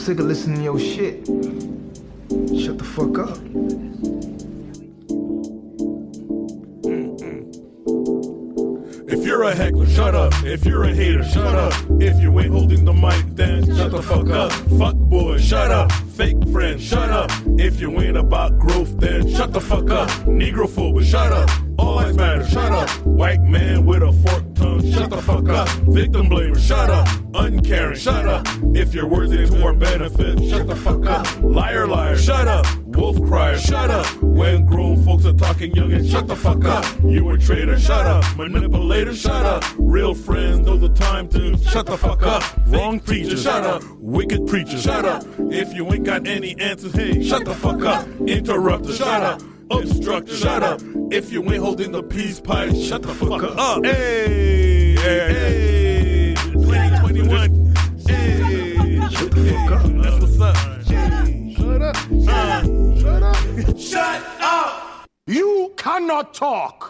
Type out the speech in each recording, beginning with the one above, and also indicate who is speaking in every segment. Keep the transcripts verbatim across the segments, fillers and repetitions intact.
Speaker 1: sick of listening to your shit. Shut the fuck up.
Speaker 2: If you're a heckler, shut up. If you're a hater, shut up. If you ain't holding the mic, then shut the fuck up. Fuck boy, shut up. Fake friend, shut up. If you ain't about growth, then shut the fuck up. Negrophobe, shut up. All lives matter, shut up. White man with a forked tongue, shut the fuck up. Victim blamer, shut up. Uncaring, shut up. If you're worthy to our benefit, shut the fuck up. Liar, liar, shut up. Wolf crier, shut up. When grown folks are talking young and shut the fuck up. You a traitor, shut up. Manipulator, shut up. Real friends know the time to shut the fuck up. Wrong preacher, shut up. Wicked preacher, shut up. If you ain't got any answers, hey, shut the fuck up. Interrupter, shut up. Obstructor, shut up. If you ain't holding the peace pipe, shut the fuck up. Hey, hey, hey. twenty twenty-one. Hey, shut the fuck up. That's what's up. Shut up. Uh, shut up. Shut up.
Speaker 3: You cannot talk.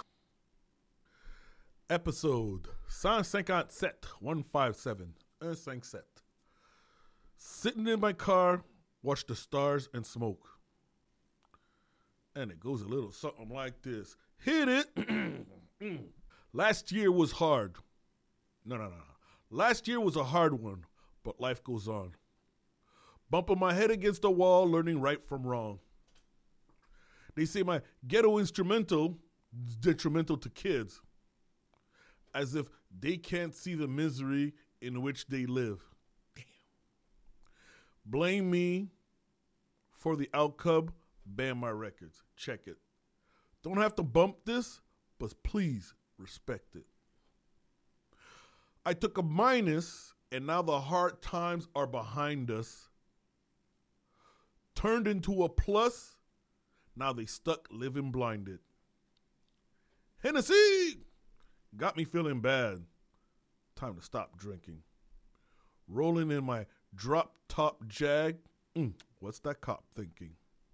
Speaker 2: Episode one fifty-seven, one fifty-seven, un fifty-seven. Sitting in my car, watch the stars and smoke. And it goes a little something like this. Hit it. Last year was hard. No, no, no, no. Last year was a hard one, but life goes on. Bumping my head against the wall, learning right from wrong. They say my ghetto instrumental is detrimental to kids, as if they can't see the misery in which they live. Damn. Blame me for the outcome, ban my records. Check it. Don't have to bump this, but please respect it. I took a minus, and now the hard times are behind us. Turned into a plus, now they stuck living blinded. Hennessy got me feeling bad. Time to stop drinking. Rolling in my drop top Jag. Mm, what's that cop thinking?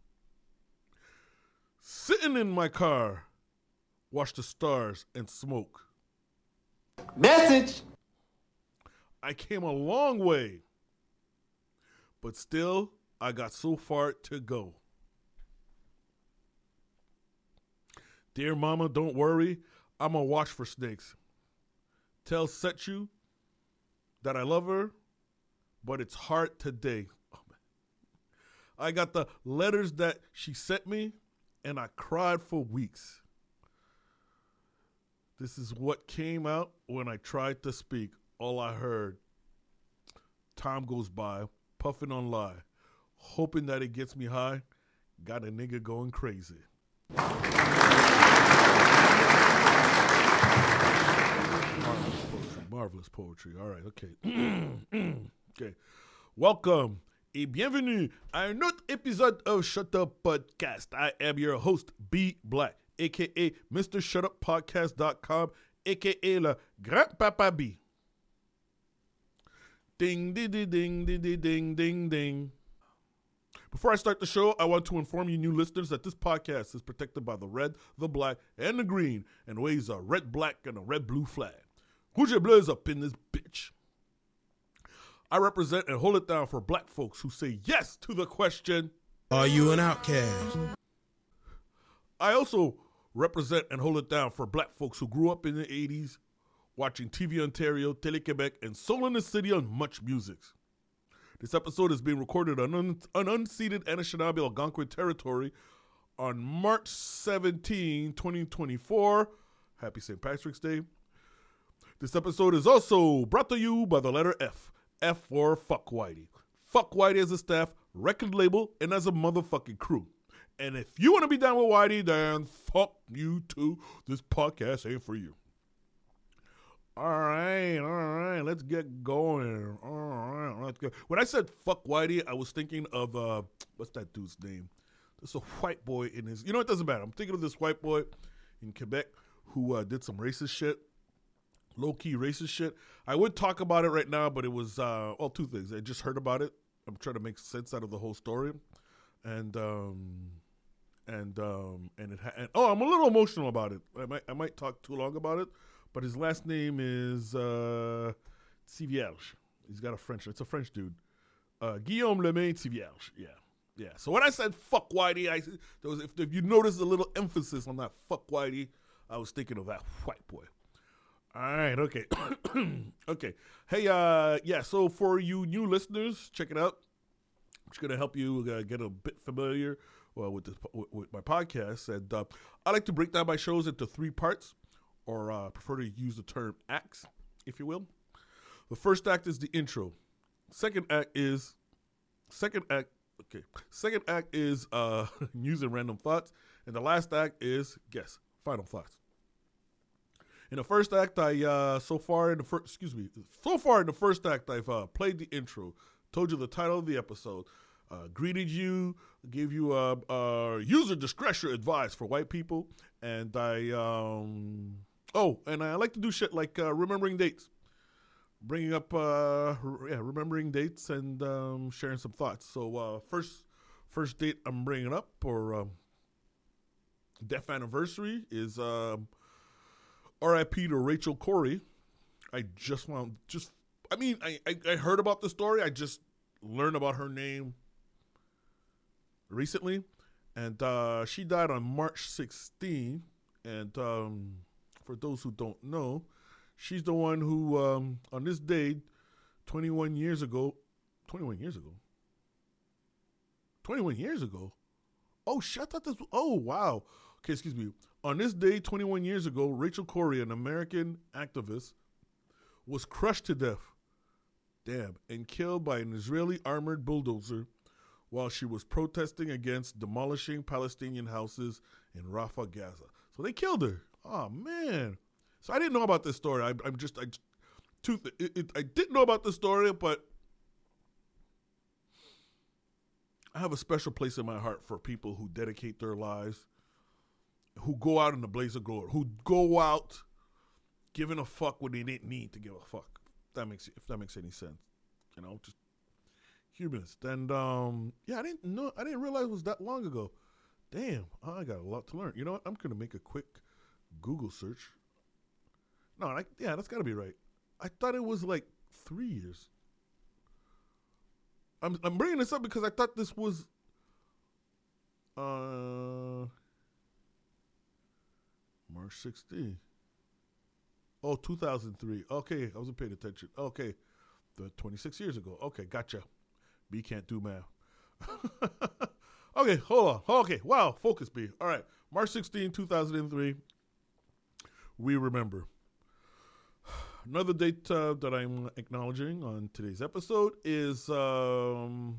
Speaker 2: Sitting in my car, watch the stars and smoke.
Speaker 3: Message.
Speaker 2: I came a long way, but still, I got so far to go. Dear mama, don't worry. I'm going to watch for snakes. Tell Setchu that I love her, but it's hard today. Oh, man. I got the letters that she sent me, and I cried for weeks. This is what came out when I tried to speak. All I heard. Time goes by, puffing on lie, hoping that it gets me high. Got a nigga going crazy. Marvelous poetry. Marvelous poetry. All right, okay. Okay. Welcome et bienvenue à un autre épisode of Shut Up Podcast. I am your host, B Black, a k a. Mister Shut Up Podcast dot com, a k a. Le Grand Papa B. Ding, ding, ding, ding, ding, ding, ding, ding. Before I start the show, I want to inform you new listeners that this podcast is protected by the red, the black, and the green, and waves a red, black, and a red, blue flag. Rouge et bleu is up in this bitch. I represent and hold it down for black folks who say yes to the question,
Speaker 4: are you an outcast?
Speaker 2: I also represent and hold it down for black folks who grew up in the eighties, watching T V Ontario, Télé-Québec, and Soul in the City on Much Music. This episode is being recorded on un- on unceded Anishinaabe Algonquin territory on March seventeenth, twenty twenty-four. Happy Saint Patrick's Day. This episode is also brought to you by the letter F. F for Fuck Whitey. Fuck Whitey as a staff, record label, and as a motherfucking crew. And if you want to be down with Whitey, then fuck you too. This podcast ain't for you. All right, all right, let's get going. All right, let's go. When I said fuck Whitey, I was thinking of, uh, what's that dude's name? There's a white boy in his, you know, it doesn't matter. I'm thinking of this white boy in Quebec who uh, did some racist shit, low-key racist shit. I would talk about it right now, but it was, uh, well, two things. I just heard about it. I'm trying to make sense out of the whole story. And, um, and, um, and it, ha- and, oh, I'm a little emotional about it. I might, I might talk too long about it. But his last name is uh, Tivierge. He's got a French. It's a French dude. Uh, Guillaume Lemay Tivierge. Yeah. Yeah. So when I said fuck Whitey, I, there was, if, if you notice a little emphasis on that fuck Whitey, I was thinking of that white boy. All right. Okay. okay. Hey, uh, yeah. So for you new listeners, check it out. I'm just going to help you uh, get a bit familiar uh, with, this, with, with my podcast. And uh, I like to break down my shows into three parts, or uh, prefer to use the term acts, if you will. The first act is the intro. Second act is second act. Okay. Second act is uh, news and random thoughts, and the last act is guess final thoughts. In the first act, I uh, so far in the first excuse me so far in the first act, I've uh, played the intro, told you the title of the episode, uh, greeted you, gave you a uh, uh, user discretion advice for white people, and I um oh, and I like to do shit like uh, remembering dates. Bringing up, uh, yeah, remembering dates and um, sharing some thoughts. So uh, first, first date I'm bringing up, or um, death anniversary, is um, R I P to Rachel Corrie. I just want, just, I mean, I, I, I heard about the story. I just learned about her name recently, and uh, she died on March sixteenth. And um, for those who don't know, she's the one who, um, on this day, twenty-one years ago, twenty-one years ago, twenty-one years ago. Oh, shit, I thought this. Oh, wow. Okay, excuse me. On this day, twenty-one years ago, Rachel Corrie, an American activist, was crushed to death, damn, and killed by an Israeli armored bulldozer while she was protesting against demolishing Palestinian houses in Rafah, Gaza. So they killed her. Oh, man. So I didn't know about this story. I, I'm just, I, two, it, it, I didn't know about this story, but I have a special place in my heart for people who dedicate their lives, who go out in the blaze of glory, who go out giving a fuck when they didn't need to give a fuck. If that makes if that makes any sense, you know, just humans. And um, yeah, I didn't know, I didn't realize it was that long ago. Damn, I got a lot to learn. You know what? I'm gonna make a quick Google search. No, I, yeah, that's got to be right. I thought it was like three years. I'm I'm bringing this up because I thought this was uh March sixteenth. Oh, two thousand three. Okay, I wasn't paying attention. Okay, the twenty-six years ago. Okay, gotcha. B can't do math. Okay, hold on. Okay, wow, focus, B. All right, March sixteenth, two thousand three. We remember. Another date uh, that I'm acknowledging on today's episode is, um,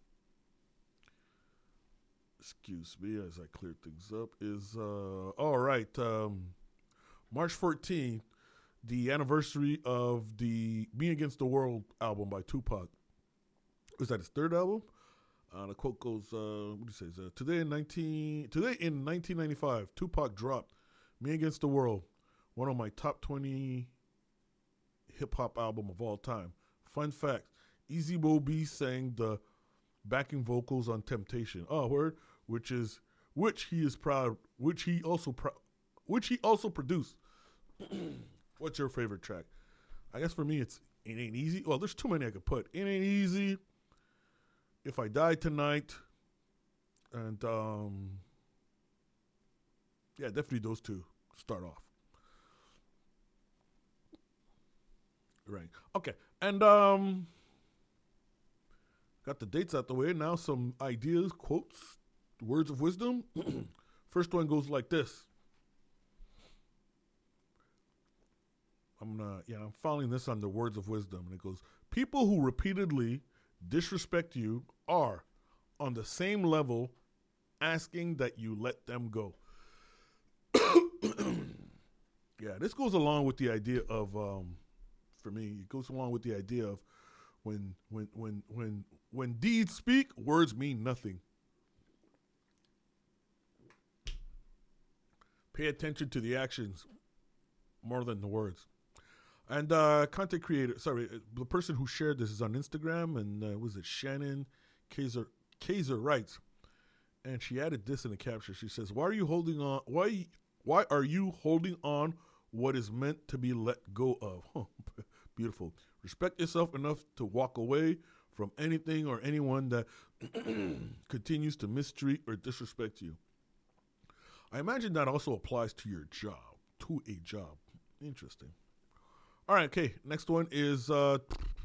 Speaker 2: excuse me as I clear things up, is, uh, all right, um, March fourteenth, the anniversary of the Me Against the World album by Tupac. Was that his third album? Uh, the quote goes, uh, what do you say? Uh, today in nineteen today in nineteen ninety-five, Tupac dropped Me Against the World, one of my top twenty hip-hop album of all time. Fun fact, Easy Mo B sang the backing vocals on Temptation. Oh, word, which is which he is proud, which he also pro- which he also produced. What's your favorite track? I guess for me it's It Ain't Easy. Well, there's too many I could put. It Ain't Easy, If I Die Tonight, and um yeah, definitely those two to start off. Right. Okay. And um got the dates out the way. Now some ideas, quotes, words of wisdom. First one goes like this. I'm gonna yeah, I'm following this on the words of wisdom, and it goes, people who repeatedly disrespect you are on the same level asking that you let them go. Yeah, this goes along with the idea of um for me, it goes along with the idea of when when when when when deeds speak, words mean nothing. Pay attention to the actions more than the words. And uh, content creator, sorry, the person who shared this is on Instagram, and uh, was it Shannon Kaiser Kaiser writes, and she added this in the caption. She says, "Why are you holding on? Why why are you holding on what is meant to be let go of?" Huh. Beautiful. Respect yourself enough to walk away from anything or anyone that continues to mistreat or disrespect you. I imagine that also applies to your job, to a job. Interesting. All right, okay. Next one is, uh,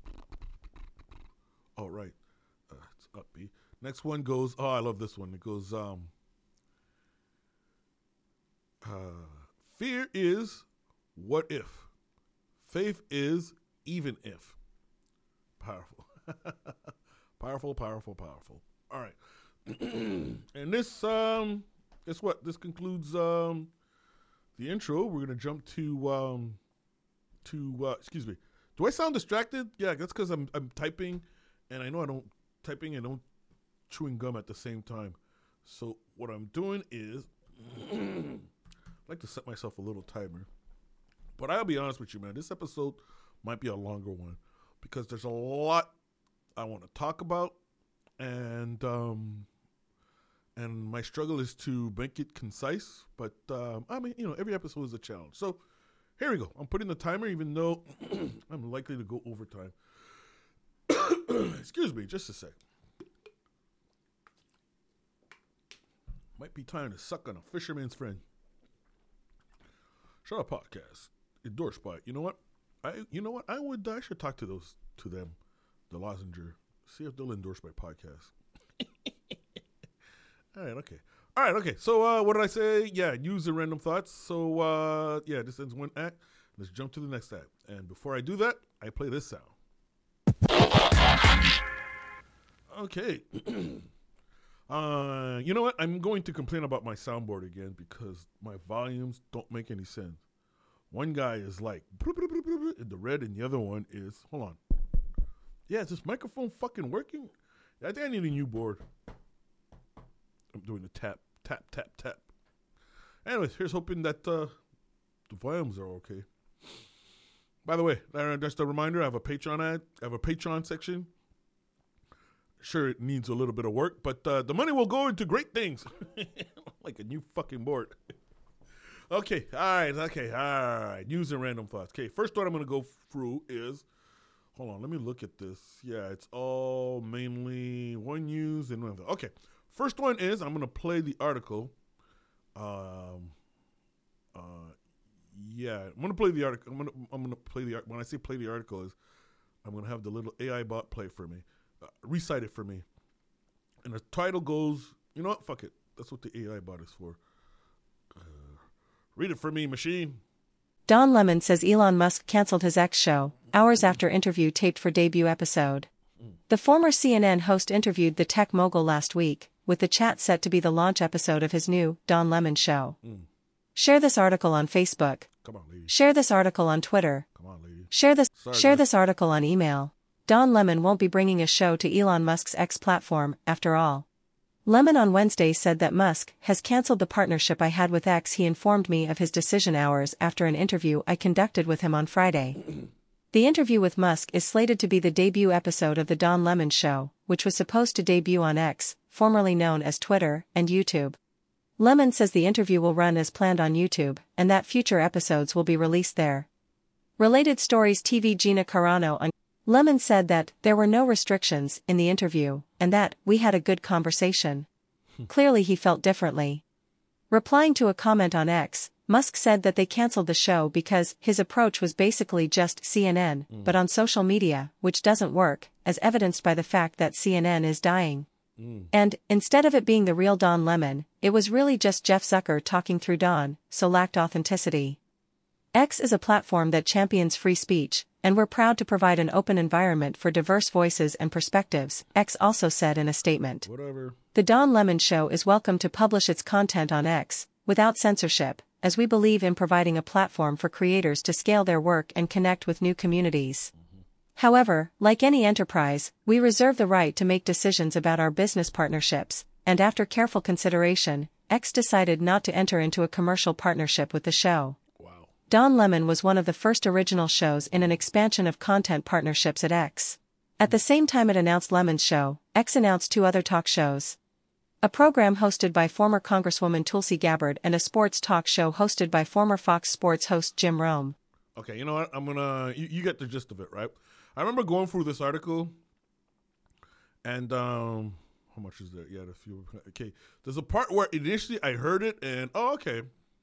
Speaker 2: oh, right. Uh, it's upbeat. Next one goes, oh, I love this one. It goes, um, uh, fear is what if. Faith is even if. Powerful. Powerful, powerful, powerful. All right. And this, um, guess what? This concludes um, the intro. We're going to jump to, um, to uh, excuse me. Do I sound distracted? Yeah, that's because I'm I'm typing, and I know I don't, typing and don't chewing gum at the same time. So what I'm doing is, I like to set myself a little timer. But I'll be honest with you, man. This episode might be a longer one because there's a lot I want to talk about, and um, and my struggle is to make it concise. But um, I mean, you know, every episode is a challenge. So here we go. I'm putting the timer, even though I'm likely to go over time. Excuse me, just a sec. Might be time to suck on a fisherman's friend. Shut Up Podcast, endorsed by, you know what? I you know what? I would I should talk to those to them, the Lozenger. See if they'll endorse my podcast. All right, okay. All right, okay. So uh, what did I say? Yeah, use the random thoughts. So uh, yeah, this ends one act. Let's jump to the next act. And before I do that, I play this sound. Okay. uh, you know what? I'm going to complain about my soundboard again because my volumes don't make any sense. One guy is like in the red, and the other one is, hold on. Yeah, is this microphone fucking working? I think I need a new board. I'm doing the tap, tap, tap, tap. Anyways, here's hoping that uh, the volumes are okay. By the way, just a reminder, I have a Patreon ad. I have a Patreon section. Sure, it needs a little bit of work, but uh, the money will go into great things. Like a new fucking board. Okay, all right, okay, all right. News and random thoughts. Okay, first one I'm going to go through is, hold on, let me look at this. Yeah, it's all mainly one news and one. Okay, first one is I'm going to play the article. Um, uh, yeah, I'm going to play the article. I'm going to I'm going to play the when I say play the article is I'm going to have the little A I bot play for me, uh, recite it for me, and the title goes. You know what? Fuck it. That's what the A I bot is for. Uh, read it for me, machine.
Speaker 5: Don Lemon says Elon Musk canceled his X show, hours after interview taped for debut episode. The former C N N host interviewed the tech mogul last week, with the chat set to be the launch episode of his new Don Lemon Show. Mm. Share this article on Facebook.
Speaker 2: Come on, lady.
Speaker 5: Share this article on Twitter.
Speaker 2: Come on, lady.
Speaker 5: Share this,
Speaker 2: Sorry,
Speaker 5: share
Speaker 2: guys.
Speaker 5: this article on email. Don Lemon won't be bringing a show to Elon Musk's X platform, after all. Lemon on Wednesday said that Musk has canceled the partnership I had with X. He informed me of his decision hours after an interview I conducted with him on Friday. The interview with Musk is slated to be the debut episode of the Don Lemon Show, which was supposed to debut on X, formerly known as Twitter, and YouTube. Lemon says the interview will run as planned on YouTube, and that future episodes will be released there. Related Stories T V Gina Carano on Lemon said that there were no restrictions in the interview, and that we had a good conversation. Clearly he felt differently. Replying to a comment on X, Musk said that they canceled the show because his approach was basically just C N N, mm. but on social media, which doesn't work, as evidenced by the fact that C N N is dying. Mm. And, instead of it being the real Don Lemon, it was really just Jeff Zucker talking through Don, so lacked authenticity. X is a platform that champions free speech, and we're proud to provide an open environment for diverse voices and perspectives, X also said in a statement.
Speaker 2: Whatever.
Speaker 5: The Don Lemon Show is welcome to publish its content on X, without censorship, as we believe in providing a platform for creators to scale their work and connect with new communities. Mm-hmm. However, like any enterprise, we reserve the right to make decisions about our business partnerships, and after careful consideration, X decided not to enter into a commercial partnership with the show.
Speaker 2: Wow.
Speaker 5: Don Lemon was one of the first original shows in an expansion of content partnerships at X. At the same time it announced Lemon's show, X announced two other talk shows. A program hosted by former Congresswoman Tulsi Gabbard and a sports talk show hosted by former Fox Sports host Jim Rome.
Speaker 2: Okay, you know what? I'm gonna, you, you get the gist of it, right? I remember going through this article, And um, how much is there? Yeah, a few. Okay, there's a part where initially I heard it and oh, okay.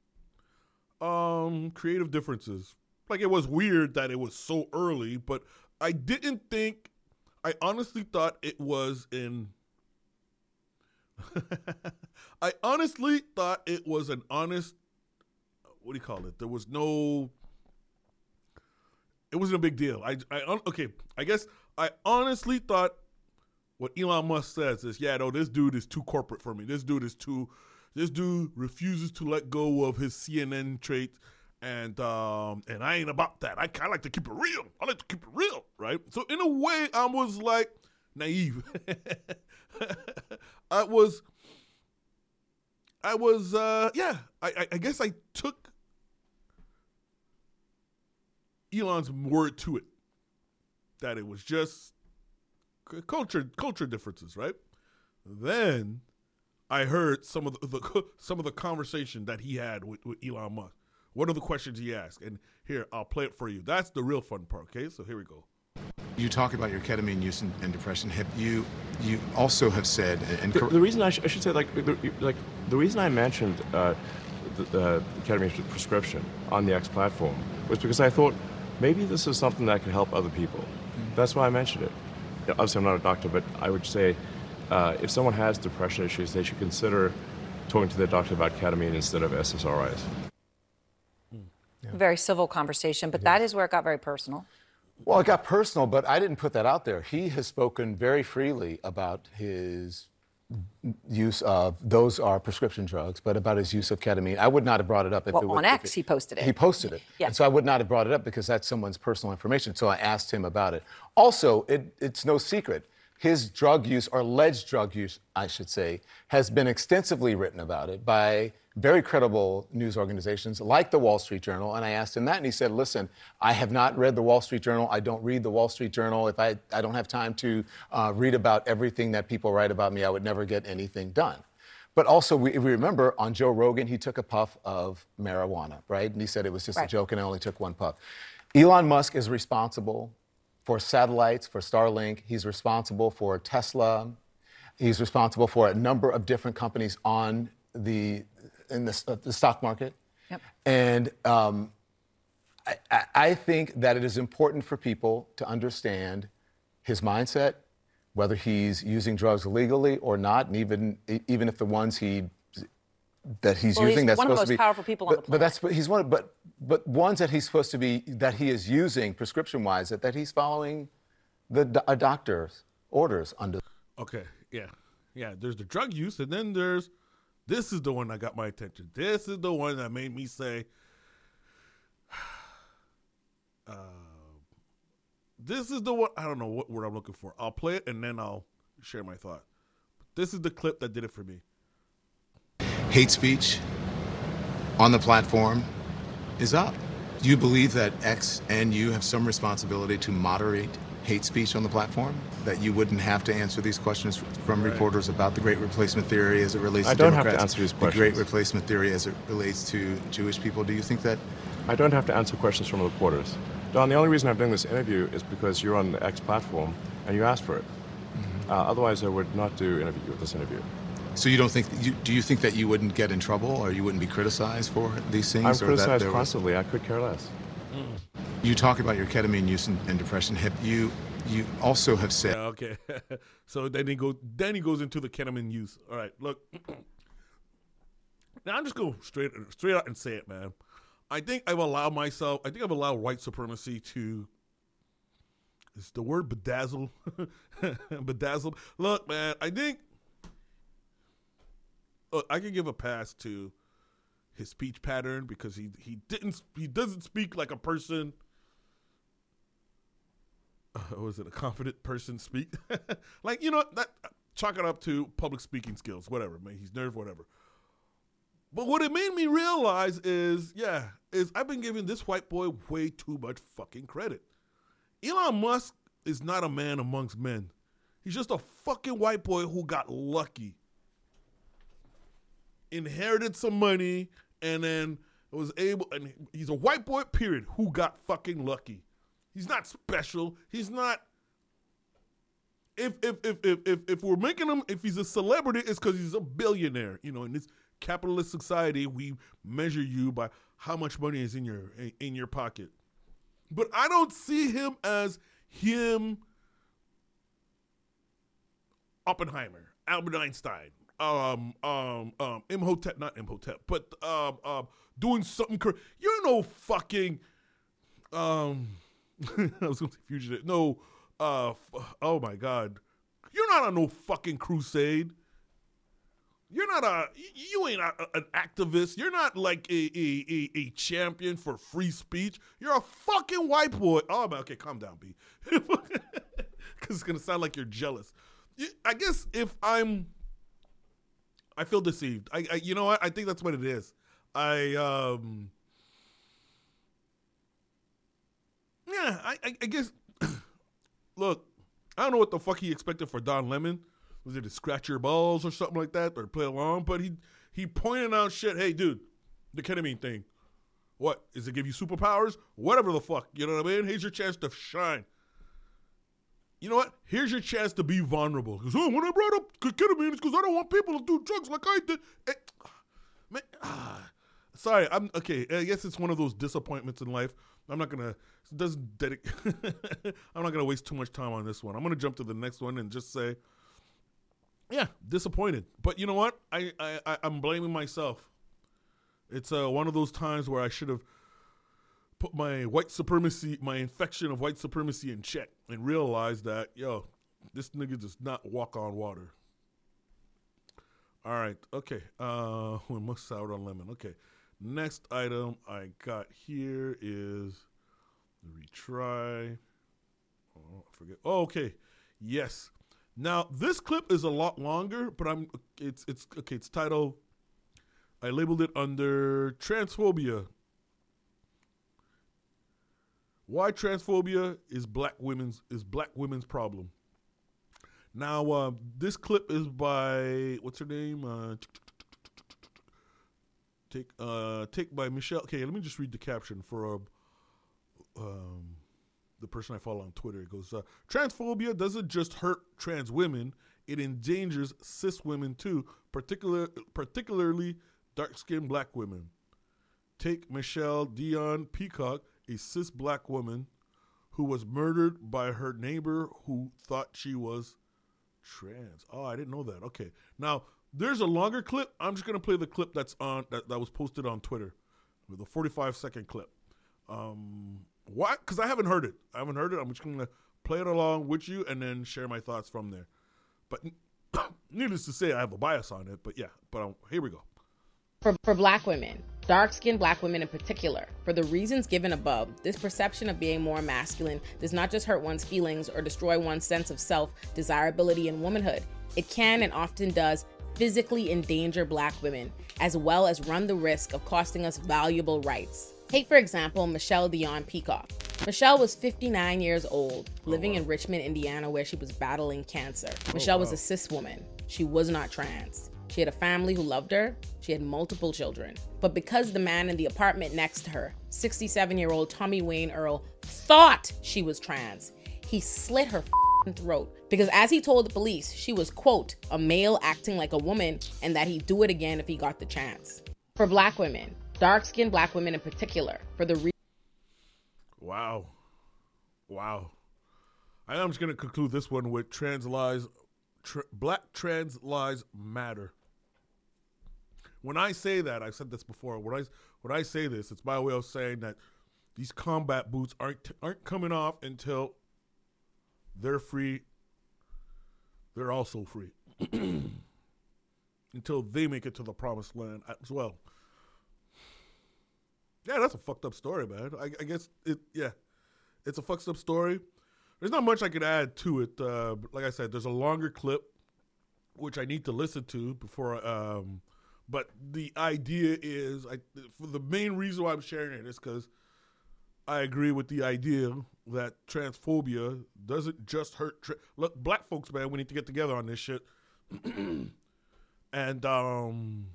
Speaker 2: Um, creative differences. Like it was weird that it was so early, but I didn't think. I honestly thought it was in. I honestly thought it was an honest. What do you call it? There was no. It wasn't a big deal. I, I okay. I guess I honestly thought what Elon Musk says is, yeah, no, this dude is too corporate for me. This dude is too. This dude refuses to let go of his C N N traits, and um, and I ain't about that. I kind of like to keep it real. I like to keep it real, right? So in a way, I was like naive. I was. I was. Uh, yeah. I, I, I guess I took Elon's word to it, that it was just culture culture differences, right? Then I heard some of the, the some of the conversation that he had with, with Elon Musk. What are the questions he asked? And here, I'll play it for you. That's the real fun part, okay? So here we go.
Speaker 1: You talk about your ketamine use and, and depression. Have you you also have said and
Speaker 6: the, the reason I, sh- I should say like the, like the reason I mentioned uh, the, the ketamine prescription on the X platform was because I thought maybe this is something that could help other people. Mm-hmm. That's why I mentioned it. Obviously, I'm not a doctor, but I would say uh, if someone has depression issues, they should consider talking to their doctor about ketamine instead of S S R Is.
Speaker 7: Yeah. Very civil conversation, but that is where it got very personal.
Speaker 8: Well, it got personal, but I didn't put that out there. He has spoken very freely about his use of, those are prescription drugs, but about his use of ketamine. I would not have brought it up if
Speaker 7: well,
Speaker 8: it was...
Speaker 7: on X, it, he posted it.
Speaker 8: He posted it.
Speaker 7: Yeah.
Speaker 8: And so I would not have brought it up because that's someone's personal information. So I asked him about it. Also, it, it's no secret. His drug use, or alleged drug use, I should say, has been extensively written about it by very credible news organizations like the Wall Street Journal. And I asked him that, and he said, listen, I have not read the Wall Street Journal. I don't read the Wall Street Journal. If I, I don't have time to uh, read about everything that people write about me, I would never get anything done. But also, we, if we remember, on Joe Rogan, he took a puff of marijuana, right? And he said it was just right. a joke, and I only took one puff. Elon Musk is responsible for satellites, for Starlink. He's responsible for Tesla. He's responsible for a number of different companies on the in the, uh, the stock market. Yep. And um, I, I think that it is important for people to understand his mindset, whether he's using drugs illegally or not, and even even if the ones he that he's
Speaker 7: well,
Speaker 8: using
Speaker 7: he's
Speaker 8: that's
Speaker 7: one
Speaker 8: supposed
Speaker 7: of the most
Speaker 8: to be
Speaker 7: powerful people
Speaker 8: but,
Speaker 7: on the planet.
Speaker 8: But that's he's one. But but ones that he's supposed to be that he is using prescription-wise that, that he's following the a doctor's orders under.
Speaker 2: Okay. Yeah. Yeah. There's the drug use, and then there's. This is the one that got my attention. This is the one that made me say, uh, this is the one, I don't know what word I'm looking for. I'll play it and then I'll share my thought. This is the clip that did it for me.
Speaker 1: Hate speech on the platform is up. Do you believe that X and you have some responsibility to moderate hate speech on the platform? That you wouldn't have to answer these questions from right. reporters about the Great Replacement Theory as it relates
Speaker 6: I
Speaker 1: to
Speaker 6: don't
Speaker 1: Democrats,
Speaker 6: have to answer these questions.
Speaker 1: The Great Replacement Theory as it relates to Jewish people. Do you think that?
Speaker 6: I don't have to answer questions from reporters. Don, the only reason I'm doing this interview is because you're on the X platform and you asked for it. Mm-hmm. Uh, otherwise, I would not do interview, this interview.
Speaker 1: So you don't think? That you, do you think that you wouldn't get in trouble or you wouldn't be criticized for these things?
Speaker 6: I'm
Speaker 1: or
Speaker 6: criticized
Speaker 1: that
Speaker 6: constantly. Was... I could care less.
Speaker 2: Mm.
Speaker 1: You talk about your ketamine use and, and depression. Have you? You also have said.
Speaker 2: Yeah, okay. So then he go. Then he goes into the ketamine use. All right, look. Now I'm just going straight straight out and say it, man. I think I've allowed myself. I think I've allowed white supremacy to. Is the word bedazzle? Bedazzle. Look, man. I think. Look, I can give a pass to his speech pattern because he he didn't he doesn't speak like a person. Uh, was it a confident person speak? Like, you know, that chalk it up to public speaking skills, whatever, man. He's nerve, whatever. But what it made me realize is, yeah, is I've been giving this white boy way too much fucking credit. Elon Musk is not a man amongst men. He's just a fucking white boy who got lucky. Inherited some money and then was able, and he's a white boy, period, who got fucking lucky. He's not special. He's not if if if if if, if we're making him, if he's a celebrity, it's because he's a billionaire. You know, in this capitalist society, we measure you by how much money is in your in, in your pocket. But I don't see him as him, Oppenheimer, Albert Einstein, um, um, um, Imhotep, not Imhotep, but um, um, doing something. Cr- You're no fucking, um, I was going to say fugitive. No, uh, f- oh my God, you're not on no fucking crusade. You're not a, you ain't a, an activist. You're not like a, a, a, a champion for free speech. You're a fucking white boy. Oh, man, okay, calm down, B. Because it's going to sound like you're jealous. I guess if I'm, I feel deceived. I, I, you know what? I think that's what it is. I, um, yeah, I, I, I guess, look, I don't know what the fuck he expected for Don Lemon. Was it to scratch your balls or something like that, or play along? But he he pointed out shit. Hey, dude, the ketamine thing. What is it? Give you superpowers? Whatever the fuck. You know what I mean? Here's your chance to shine. You know what? Here's your chance to be vulnerable. Because oh, when I brought up ketamine, it's because I don't want people to do drugs like I did. Hey, man, ah, sorry, I'm okay. I guess it's one of those disappointments in life. I'm not gonna. It doesn't dedic- I'm not gonna waste too much time on this one. I'm gonna jump to the next one and just say. Yeah, disappointed. But you know what? I, I, I'm blaming myself. It's uh, one of those times where I should have put my white supremacy, my infection of white supremacy in check and realized that, yo, this nigga does not walk on water. All right, okay. Uh, we must sour on lemon. Okay, next item I got here is retry. Oh, I forget. Oh, okay. Yes. Now, this clip is a lot longer, but I'm it's it's okay, it's titled I labeled it under transphobia. Why transphobia is black women's is black women's problem. Now, uh, this clip is by what's her name? Uh, take uh take by Michelle. Okay, let me just read the caption for uh, um the person I follow on Twitter. It goes, uh, transphobia doesn't just hurt trans women, it endangers cis women too, particular, particularly dark-skinned black women. Take Michelle Dion Peacock, a cis black woman who was murdered by her neighbor who thought she was trans. Oh, I didn't know that. Okay. Now, there's a longer clip. I'm just going to play the clip that's on that, that was posted on Twitter with a forty-five second clip. Um... Why? Because I haven't heard it. I haven't heard it. I'm just going to play it along with you and then share my thoughts from there. But needless to say, I have a bias on it. But yeah, but um, here we go.
Speaker 9: For, for black women, dark-skinned black women in particular, for the reasons given above, this perception of being more masculine does not just hurt one's feelings or destroy one's sense of self, desirability, and womanhood. It can and often does physically endanger black women, as well as run the risk of costing us valuable rights. Take, for example, Michelle Dion Peacock. Michelle was fifty-nine years old, living oh, wow. in Richmond, Indiana, where she was battling cancer. Oh, Michelle wow. was a cis woman. She was not trans. She had a family who loved her. She had multiple children. But because the man in the apartment next to her, sixty-seven-year-old Tommy Wayne Earl, thought she was trans, he slit her throat. Because as he told the police, she was, quote, a male acting like a woman, and that he'd do it again if he got the chance. For black women, dark-skinned black women in particular, for the re-
Speaker 2: Wow. Wow. I am just going to conclude this one with trans lives, tra- black trans lives matter. When I say that, I've said this before, when I, when I say this, it's my way of saying that these combat boots aren't aren't coming off until they're free. They're also free. Until they make it to the promised land as well. Yeah, that's a fucked up story, man. I, I guess it. Yeah, it's a fucked up story. There's not much I could add to it. Uh, like I said, there's a longer clip which I need to listen to before. Um, but the idea is, I for the main reason why I'm sharing it is because I agree with the idea that transphobia doesn't just hurt. Tra- Look, black folks, man, we need to get together on this shit. and um.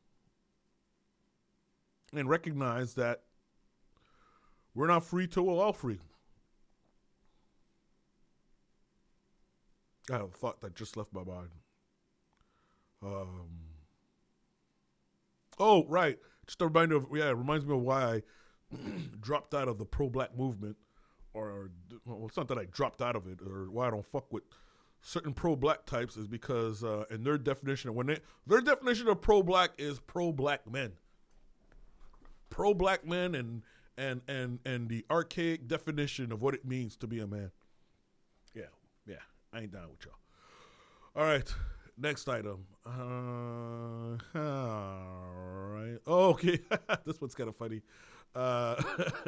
Speaker 2: And recognize that we're not free till we're all free. I have a thought that just left my mind. Um. Oh, right. Just a reminder of, yeah, it reminds me of why I dropped out of the pro-black movement. Or, well, it's not that I dropped out of it, or why I don't fuck with certain pro-black types is because, uh, in their definition, when they, their definition of pro-black is pro-black men. Pro-black men and, and, and, and the archaic definition of what it means to be a man. Yeah, yeah, I ain't down with y'all. All right. Next item. Uh, all right. Oh, okay. This one's kind of funny. Uh,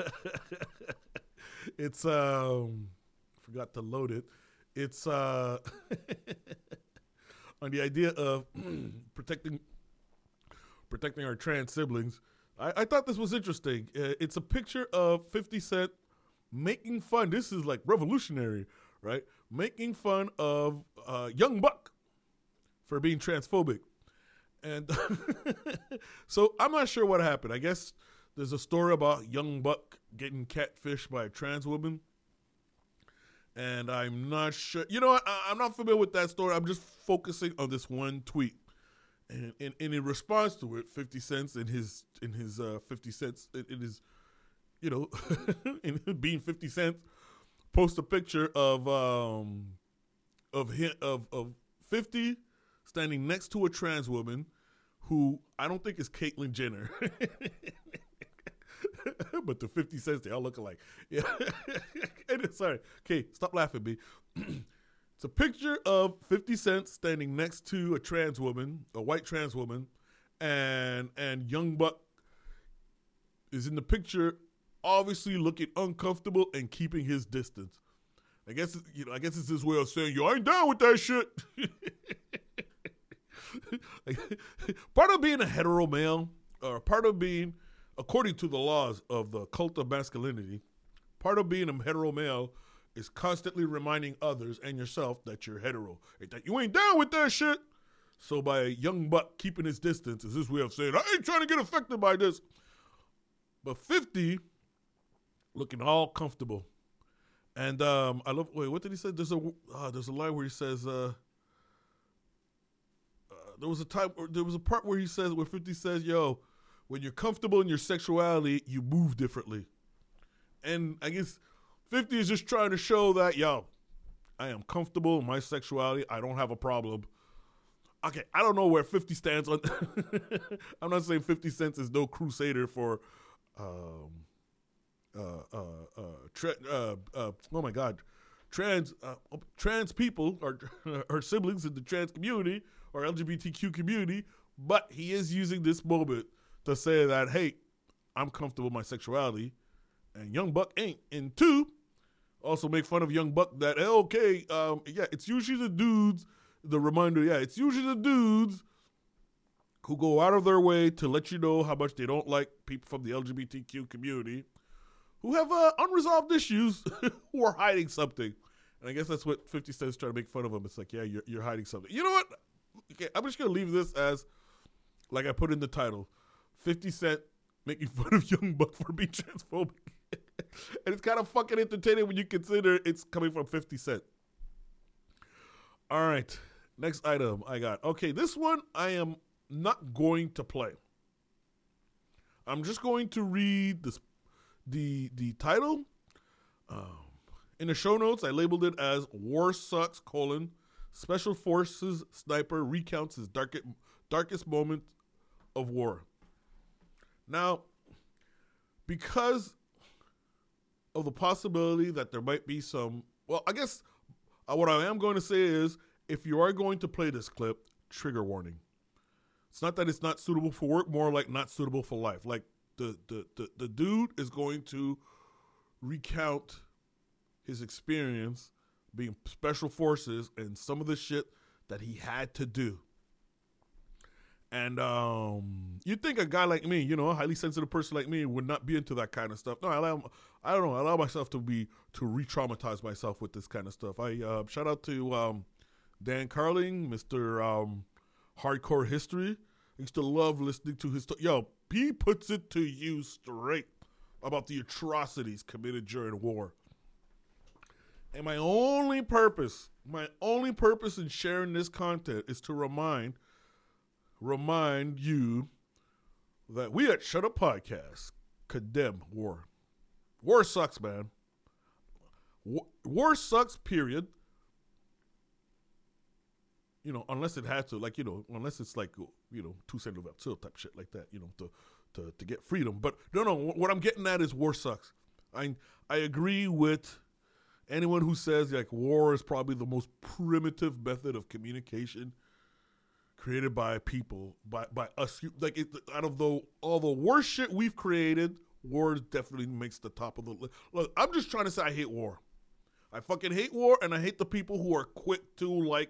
Speaker 2: it's, um, forgot to load it. It's uh, on the idea of protecting protecting our trans siblings. I, I thought this was interesting. Uh, it's a picture of fifty Cent making fun. This is like revolutionary, right? Making fun of uh, Young Buck for being transphobic. And so I'm not sure what happened. I guess there's a story about Young Buck getting catfished by a trans woman. And I'm not sure. You know what? I, I'm not familiar with that story. I'm just focusing on this one tweet. And, and, and in response to it, fifty Cent in his in his uh, fifty Cent in, in his, you know, in being fifty Cent, post a picture of um of him of of fifty standing next to a trans woman who I don't think is Caitlyn Jenner. But the fifty Cents, they all look alike. Yeah. Sorry. Okay, stop laughing, B. It's a picture of fifty Cent standing next to a trans woman, a white trans woman, and and Young Buck is in the picture, obviously looking uncomfortable and keeping his distance. I guess you know. I guess it's his way of saying, "Yo, I ain't down with that shit." Part of being a hetero male, or part of being, according to the laws of the cult of masculinity, part of being a hetero male is constantly reminding others and yourself that you're hetero, that you ain't down with that shit. So by Young Buck keeping his distance is his way of saying, I ain't trying to get affected by this. But fifty, looking all comfortable. And um, I love, wait, what did he say? There's a uh, there's a line where he says, uh, uh, there was a time, there was a part where he says, where fifty says, yo, when you're comfortable in your sexuality, you move differently. And I guess fifty is just trying to show that, yo, I am comfortable in my sexuality. I don't have a problem. Okay, I don't know where fifty stands on. I'm not saying fifty Cent is no crusader for, um, uh, uh, uh, tra- uh, uh, oh my God, trans uh, trans people or or siblings in the trans community or L G B T Q community, but he is using this moment to say that, hey, I'm comfortable with my sexuality, and Young Buck ain't. And two, also make fun of Young Buck that, okay, um, yeah, it's usually the dudes, the reminder, yeah, it's usually the dudes who go out of their way to let you know how much they don't like people from the L G B T Q community who have uh, unresolved issues who are hiding something. And I guess that's what fifty Cent's trying to make fun of him. It's like, yeah, you're, you're hiding something. You know what? Okay, I'm just going to leave this as, like I put in the title, fifty Cent making fun of Young Buck for being transphobic. And it's kind of fucking entertaining when you consider it's coming from fifty Cent. All right. Next item I got. Okay, this one I am not going to play. I'm just going to read this, the the title. Um, in the show notes, I labeled it as War Sucks, colon, Special Forces Sniper recounts his darkest, darkest moment of war. Now, because of the possibility that there might be some, well, I guess uh, what I am going to say is, if you are going to play this clip, trigger warning. It's not that it's not suitable for work, more like not suitable for life. Like the the the, the dude is going to recount his experience being special forces and some of the shit that he had to do. And um, you'd think a guy like me, you know, a highly sensitive person like me would not be into that kind of stuff. No, I allow, I don't know, I allow myself to be, to re-traumatize myself with this kind of stuff. I uh, shout out to um, Dan Carling, Mister Um, Hardcore History. I used to love listening to his, st- yo, he puts it to you straight about the atrocities committed during war. And my only purpose, my only purpose in sharing this content is to remind, remind you that we at Shut Up Podcast condemn war. War sucks, man. War, war sucks, period. You know, unless it had to, like, you know, unless it's like, you know, Toussaint Louverture type shit like that, you know, to, to, to get freedom. But no, no, what I'm getting at is war sucks. I I agree with anyone who says, like, war is probably the most primitive method of communication created by people, by, by us. Like, it, out of the all the worst shit we've created, war definitely makes the top of the list. Look, I'm just trying to say I hate war. I fucking hate war, and I hate the people who are quick to, like,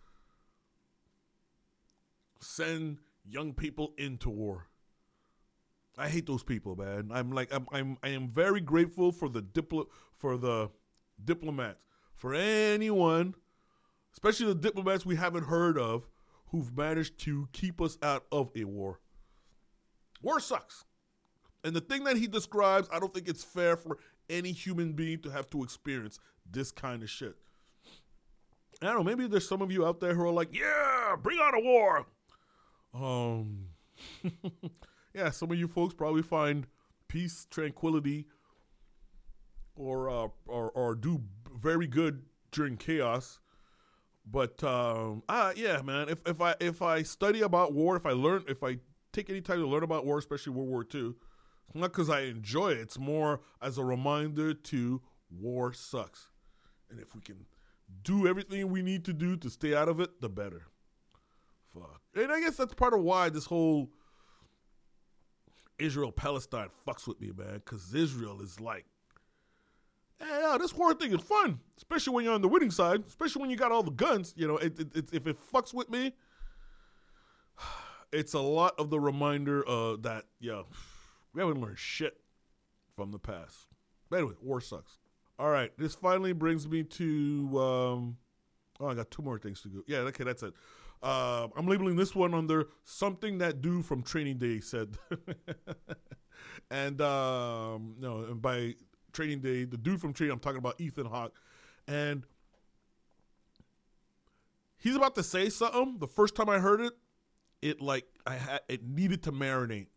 Speaker 2: send young people into war. I hate those people, man. I'm like, I'm, I'm, I am very grateful for the diplo, for the diplomats, for anyone, especially the diplomats we haven't heard of, who've managed to keep us out of a war. War sucks. And the thing that he describes, I don't think it's fair for any human being to have to experience this kind of shit. I don't know, maybe there's some of you out there who are like, yeah, bring on a war. Um, yeah, some of you folks probably find peace, tranquility, or uh, or, or do very good during chaos. But um, ah, yeah, man. If if I if I study about war, if I learn, if I take any time to learn about war, especially World War Two, it's not because I enjoy it. It's more as a reminder to war sucks, and if we can do everything we need to do to stay out of it, the better. Fuck. And I guess that's part of why this whole Israel-Palestine fucks with me, man, because Israel is like, hey, yeah, this war thing is fun, especially when you're on the winning side, especially when you got all the guns. You know, it, it, it, if it fucks with me, it's a lot of the reminder uh, that, yeah, we haven't learned shit from the past. But anyway, war sucks. All right, this finally brings me to, um, oh, I got two more things to go. Yeah, okay, that's it. Uh, I'm labeling this one under something that dude from Training Day said. and, um, no, and by Training Day, the dude from Training, I'm talking about Ethan Hawke. And he's about to say something. The first time I heard it, it like, I had, it needed to marinate.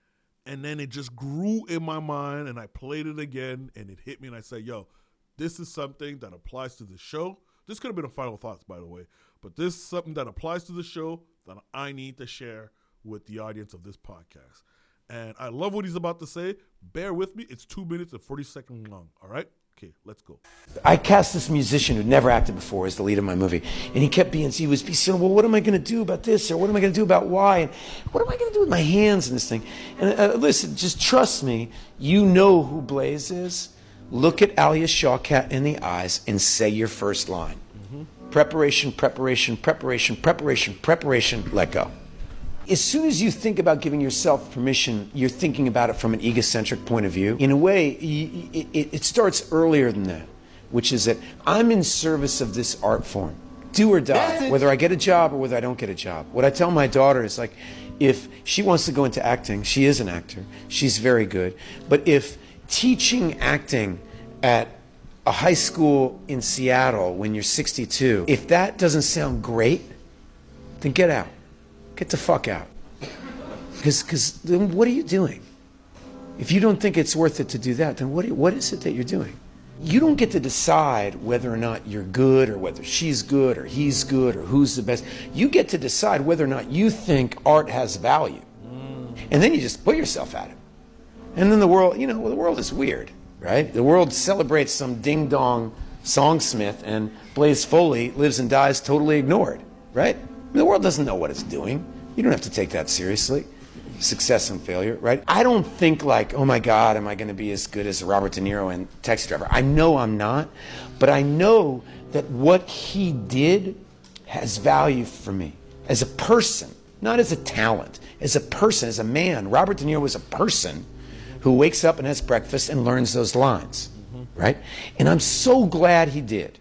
Speaker 2: And then it just grew in my mind, and I played it again, and it hit me, and I said, yo, this is something that applies to the show. This could have been a final thoughts, by the way. But this is something that applies to the show that I need to share with the audience of this podcast. And I love what he's about to say. Bear with me. It's two minutes and forty seconds long. All right? Okay, let's go.
Speaker 10: I cast this musician who'd never acted before as the lead of my movie. And he kept being, he was saying, well, what am I going to do about this? Or what am I going to do about why? And what am I going to do with my hands in this thing? And uh, listen, just trust me. You know who Blaze is. Look at Alia Shawkat in the eyes and say your first line. Mm-hmm. Preparation, preparation, preparation, preparation, preparation, let go. As soon as you think about giving yourself permission, you're thinking about it from an egocentric point of view. In a way, it, it starts earlier than that, which is that I'm in service of this art form. Do or die, whether I get a job or whether I don't get a job. What I tell my daughter is, like, if she wants to go into acting, she is an actor. She's very good. But if teaching acting at a high school in Seattle when you're sixty-two, if that doesn't sound great, then get out. Get the fuck out. Because because then what are you doing? If you don't think it's worth it to do that, then what, what is it that you're doing? You don't get to decide whether or not you're good, or whether she's good, or he's good, or who's the best. You get to decide whether or not you think art has value. And then you just put yourself at it. And then the world, you know, well, the world is weird, right? The world celebrates some ding-dong songsmith, and Blaze Foley lives and dies totally ignored, right? The world doesn't know what it's doing. You don't have to take that seriously. Success and failure, right? I don't think like, oh my God, am I going to be as good as Robert De Niro in Taxi Driver? I know I'm not, but I know that what he did has value for me as a person, not as a talent, as a person, as a man. Robert De Niro was a person who wakes up and has breakfast and learns those lines, mm-hmm. right? And I'm so glad he did.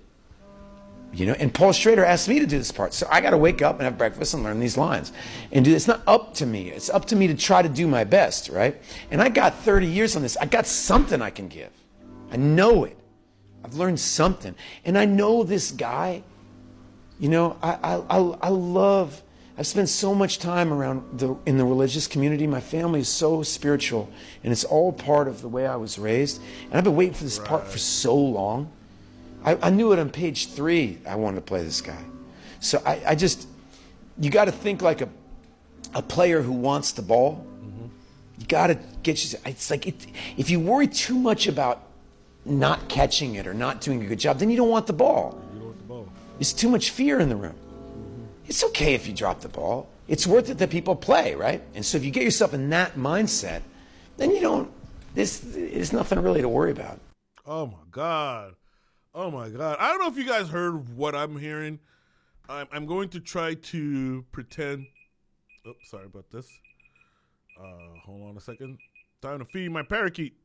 Speaker 10: You know, and Paul Schrader asked me to do this part, so I got to wake up and have breakfast and learn these lines, and do. It's not up to me. It's up to me to try to do my best, right? And I got thirty years on this. I got something I can give. I know it. I've learned something. And I know this guy, you know, I, I, I, I love, I've spent so much time around the, in the religious community. My family is so spiritual, and it's all part of the way I was raised. And I've been waiting for this right. part for so long. I, I knew it on page three, I wanted to play this guy. So I, I just, you got to think like a, a player who wants the ball. Mm-hmm. You got to get you, it's like, it, if you worry too much about not catching it or not doing a good job, then you don't want the ball.
Speaker 2: You don't want the ball.
Speaker 10: There's too much fear in the room. Mm-hmm. It's okay if you drop the ball. It's worth it that people play, right? And so if you get yourself in that mindset, then you don't, this there's nothing really to worry about.
Speaker 2: Oh my God. Oh my God. I don't know if you guys heard what I'm hearing. I'm, I'm going to try to pretend. Oops, sorry about this. Uh, hold on a second. Time to feed my parakeet.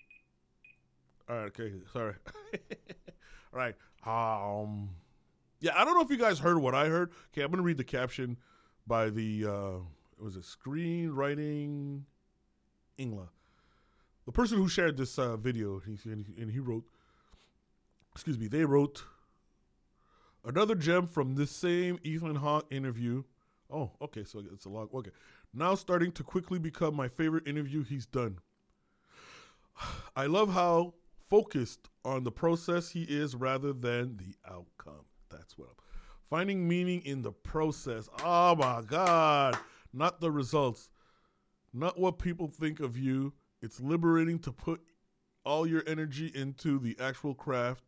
Speaker 2: All right, okay, sorry. All right. Um, yeah, I don't know if you guys heard what I heard. Okay, I'm going to read the caption by the, uh, was it Screenwriting Ingla. The person who shared this uh, video, he, and he wrote, excuse me, they wrote, another gem from this same Ethan Hawke interview. Oh, okay, so it's a long, okay. Now starting to quickly become my favorite interview he's done. I love how focused on the process he is rather than the outcome. That's what I'm finding meaning in the process. Oh my God. Not the results. Not what people think of you. It's liberating to put all your energy into the actual craft.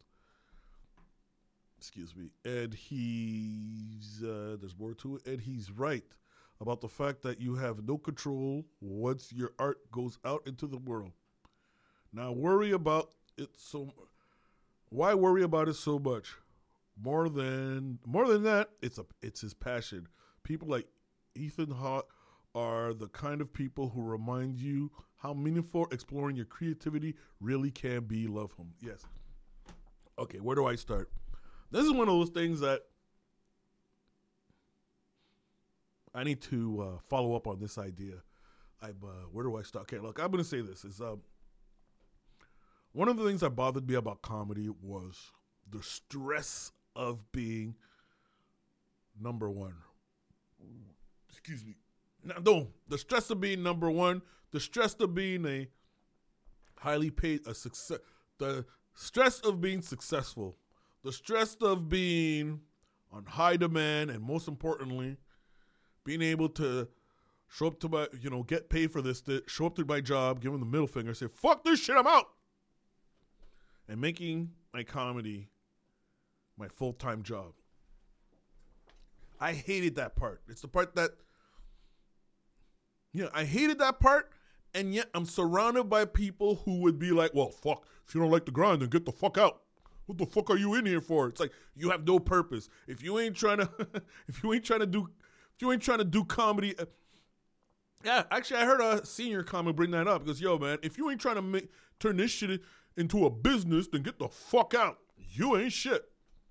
Speaker 2: Excuse me. And he's, uh, there's more to it. And he's right about the fact that you have no control once your art goes out into the world. Now worry about it so, why worry about it so much? More than, more than that, it's a, it's his passion. People like Ethan Hawke are the kind of people who remind you how meaningful exploring your creativity really can be. Love him. Yes. Okay, where do I start? This is one of those things that I need to uh, follow up on this idea. I'm, uh, where do I start? Okay, look, I'm going to say this. Is um, one of the things that bothered me about comedy was the stress of being number one. Excuse me. No, no, the stress of being number one, the stress of being a highly paid, a success, the stress of being successful, the stress of being on high demand, and most importantly, being able to show up to my, you know, get paid for this, show up to my job, give them the middle finger, say, fuck this shit, I'm out. And making my comedy my full-time job. I hated that part. It's the part that, yeah, I hated that part, and yet I'm surrounded by people who would be like, well, fuck, if you don't like the grind, then get the fuck out. What the fuck are you in here for? It's like, you have no purpose. If you ain't trying to, if you ain't trying to do, if you ain't trying to do comedy, uh, yeah, actually, I heard a senior comic bring that up, because, yo, man, if you ain't trying to make, turn this shit into a business, then get the fuck out. You ain't shit.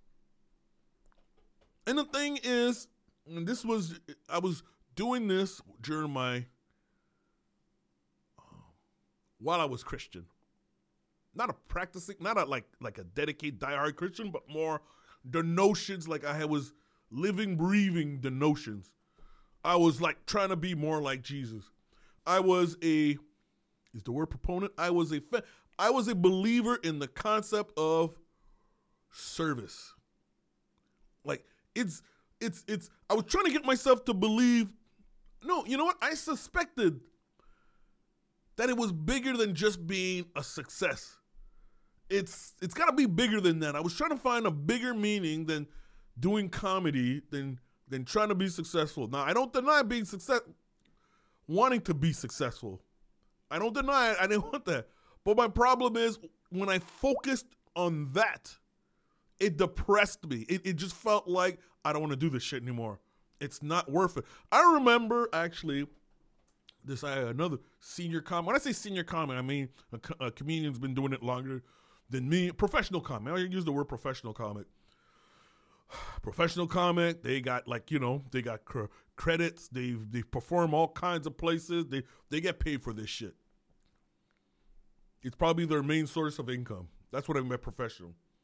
Speaker 2: And the thing is, and this was, I was doing this during my, uh, while I was Christian. Not a practicing, not a like like a dedicated diehard Christian, but more the notions, like I was living, breathing the notions. I was like trying to be more like Jesus. I was a, is the word proponent? I was a, I was a believer in the concept of service. Like it's, it's, it's, I was trying to get myself to believe, no, you know what? I suspected that it was bigger than just being a success. It's it's got to be bigger than that. I was trying to find a bigger meaning than doing comedy, than than trying to be successful. Now, I don't deny being success, wanting to be successful. I don't deny it. I didn't want that. But my problem is when I focused on that, it depressed me. It, it just felt like I don't want to do this shit anymore. It's not worth it. I remember actually this I another senior comic. When I say senior comic, I mean a, a comedian's been doing it longer than me. Professional comic. I use the word professional comic. Professional comic. They got like, you know, they got cr- credits. They they perform all kinds of places. They they get paid for this shit. It's probably their main source of income. That's what I meant professional.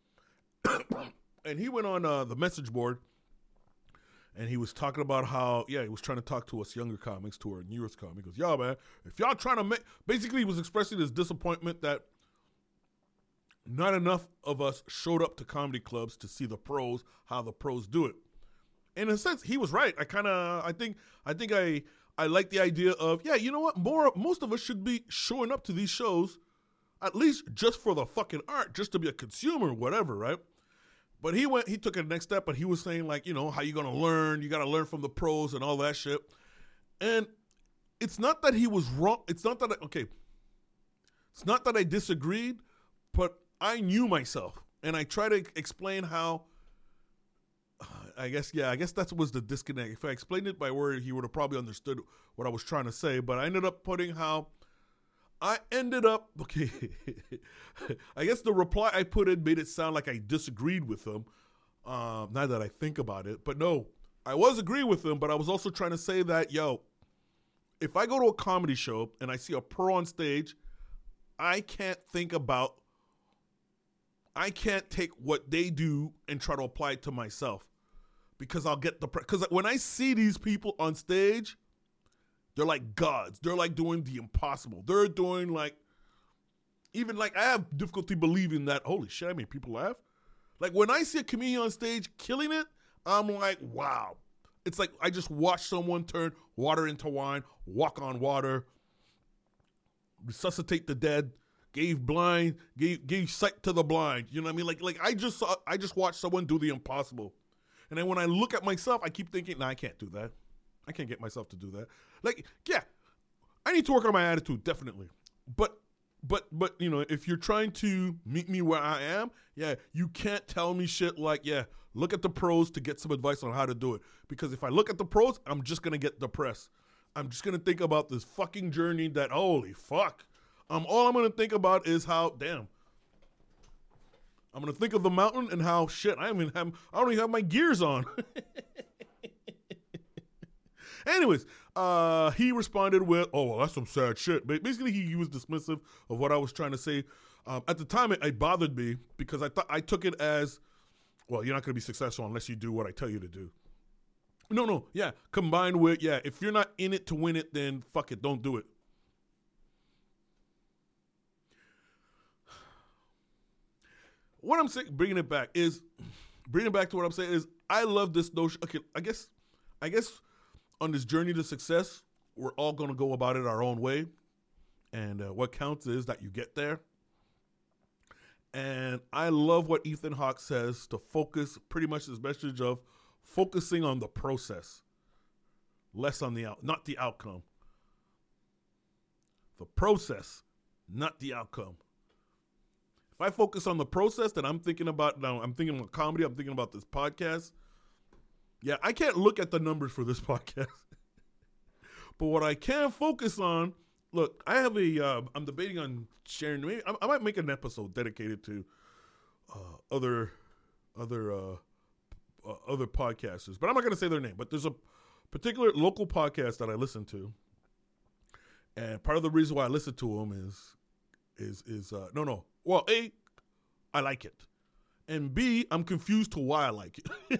Speaker 2: and he went on uh, the message board, and he was talking about how, yeah, he was trying to talk to us younger comics, to our newest comics. He goes, yeah, man, if y'all trying to make, basically he was expressing his disappointment that not enough of us showed up to comedy clubs to see the pros, how the pros do it. In a sense, he was right. I kind of, I think, I think I, I like the idea of, yeah, you know what, more, most of us should be showing up to these shows, at least just for the fucking art, just to be a consumer, whatever, right? But he went, he took it the next step, and he was saying, like, you know, how you going to learn, you got to learn from the pros and all that shit. And it's not that he was wrong. It's not that, I, okay, it's not that I disagreed, but I knew myself. And I try to explain how, I guess, yeah, I guess that was the disconnect. If I explained it by word, he would have probably understood what I was trying to say. But I ended up putting how I ended up, okay, I guess the reply I put in made it sound like I disagreed with him, um, now that I think about it. But no, I was agreeing with him, but I was also trying to say that, yo, if I go to a comedy show and I see a pro on stage, I can't think about, I can't take what they do and try to apply it to myself, because I'll get the, because when I see these people on stage, they're like gods. They're like doing the impossible. They're doing like, even like, I have difficulty believing that, holy shit, I made people laugh. Like when I see a comedian on stage killing it, I'm like, wow. It's like I just watched someone turn water into wine, walk on water, resuscitate the dead, gave blind, gave gave sight to the blind. You know what I mean? Like like I just saw, I just watched someone do the impossible. And then when I look at myself, I keep thinking, nah, I can't do that. I can't get myself to do that. Like, yeah, I need to work on my attitude, definitely. But, but, but, you know, if you're trying to meet me where I am, yeah, you can't tell me shit like, yeah, look at the pros to get some advice on how to do it. Because if I look at the pros, I'm just going to get depressed. I'm just going to think about this fucking journey that, holy fuck. Um, all I'm going to think about is how, damn. I'm going to think of the mountain and how, shit, I, even have, I don't even have my gears on. Anyways, uh, he responded with, oh, well, that's some sad shit. But basically, he, he was dismissive of what I was trying to say. Um, at the time, it, it bothered me because I thought I took it as, well, you're not going to be successful unless you do what I tell you to do. No, no, yeah. Combined with, yeah, if you're not in it to win it, then fuck it, don't do it. What I'm saying, bringing it back is, bringing it back to what I'm saying is, I love this notion. Okay, I guess, I guess. On this journey to success, we're all going to go about it our own way. And uh, what counts is that you get there. And I love what Ethan Hawke says, to focus, pretty much this message of focusing on the process, less on the out, not the outcome. The process, not the outcome. If I focus on the process, then I'm thinking about, now I'm thinking about comedy, I'm thinking about this podcast. Yeah, I can't look at the numbers for this podcast. But what I can focus on, look, I have a, uh, I'm debating on sharing, maybe, I, I might make an episode dedicated to uh, other, other, uh, uh, other podcasters. But I'm not going to say their name. But there's a particular local podcast that I listen to. And part of the reason why I listen to them is, is, is, uh, no, no. Well, A, I like it. And B, I'm confused to why I like it.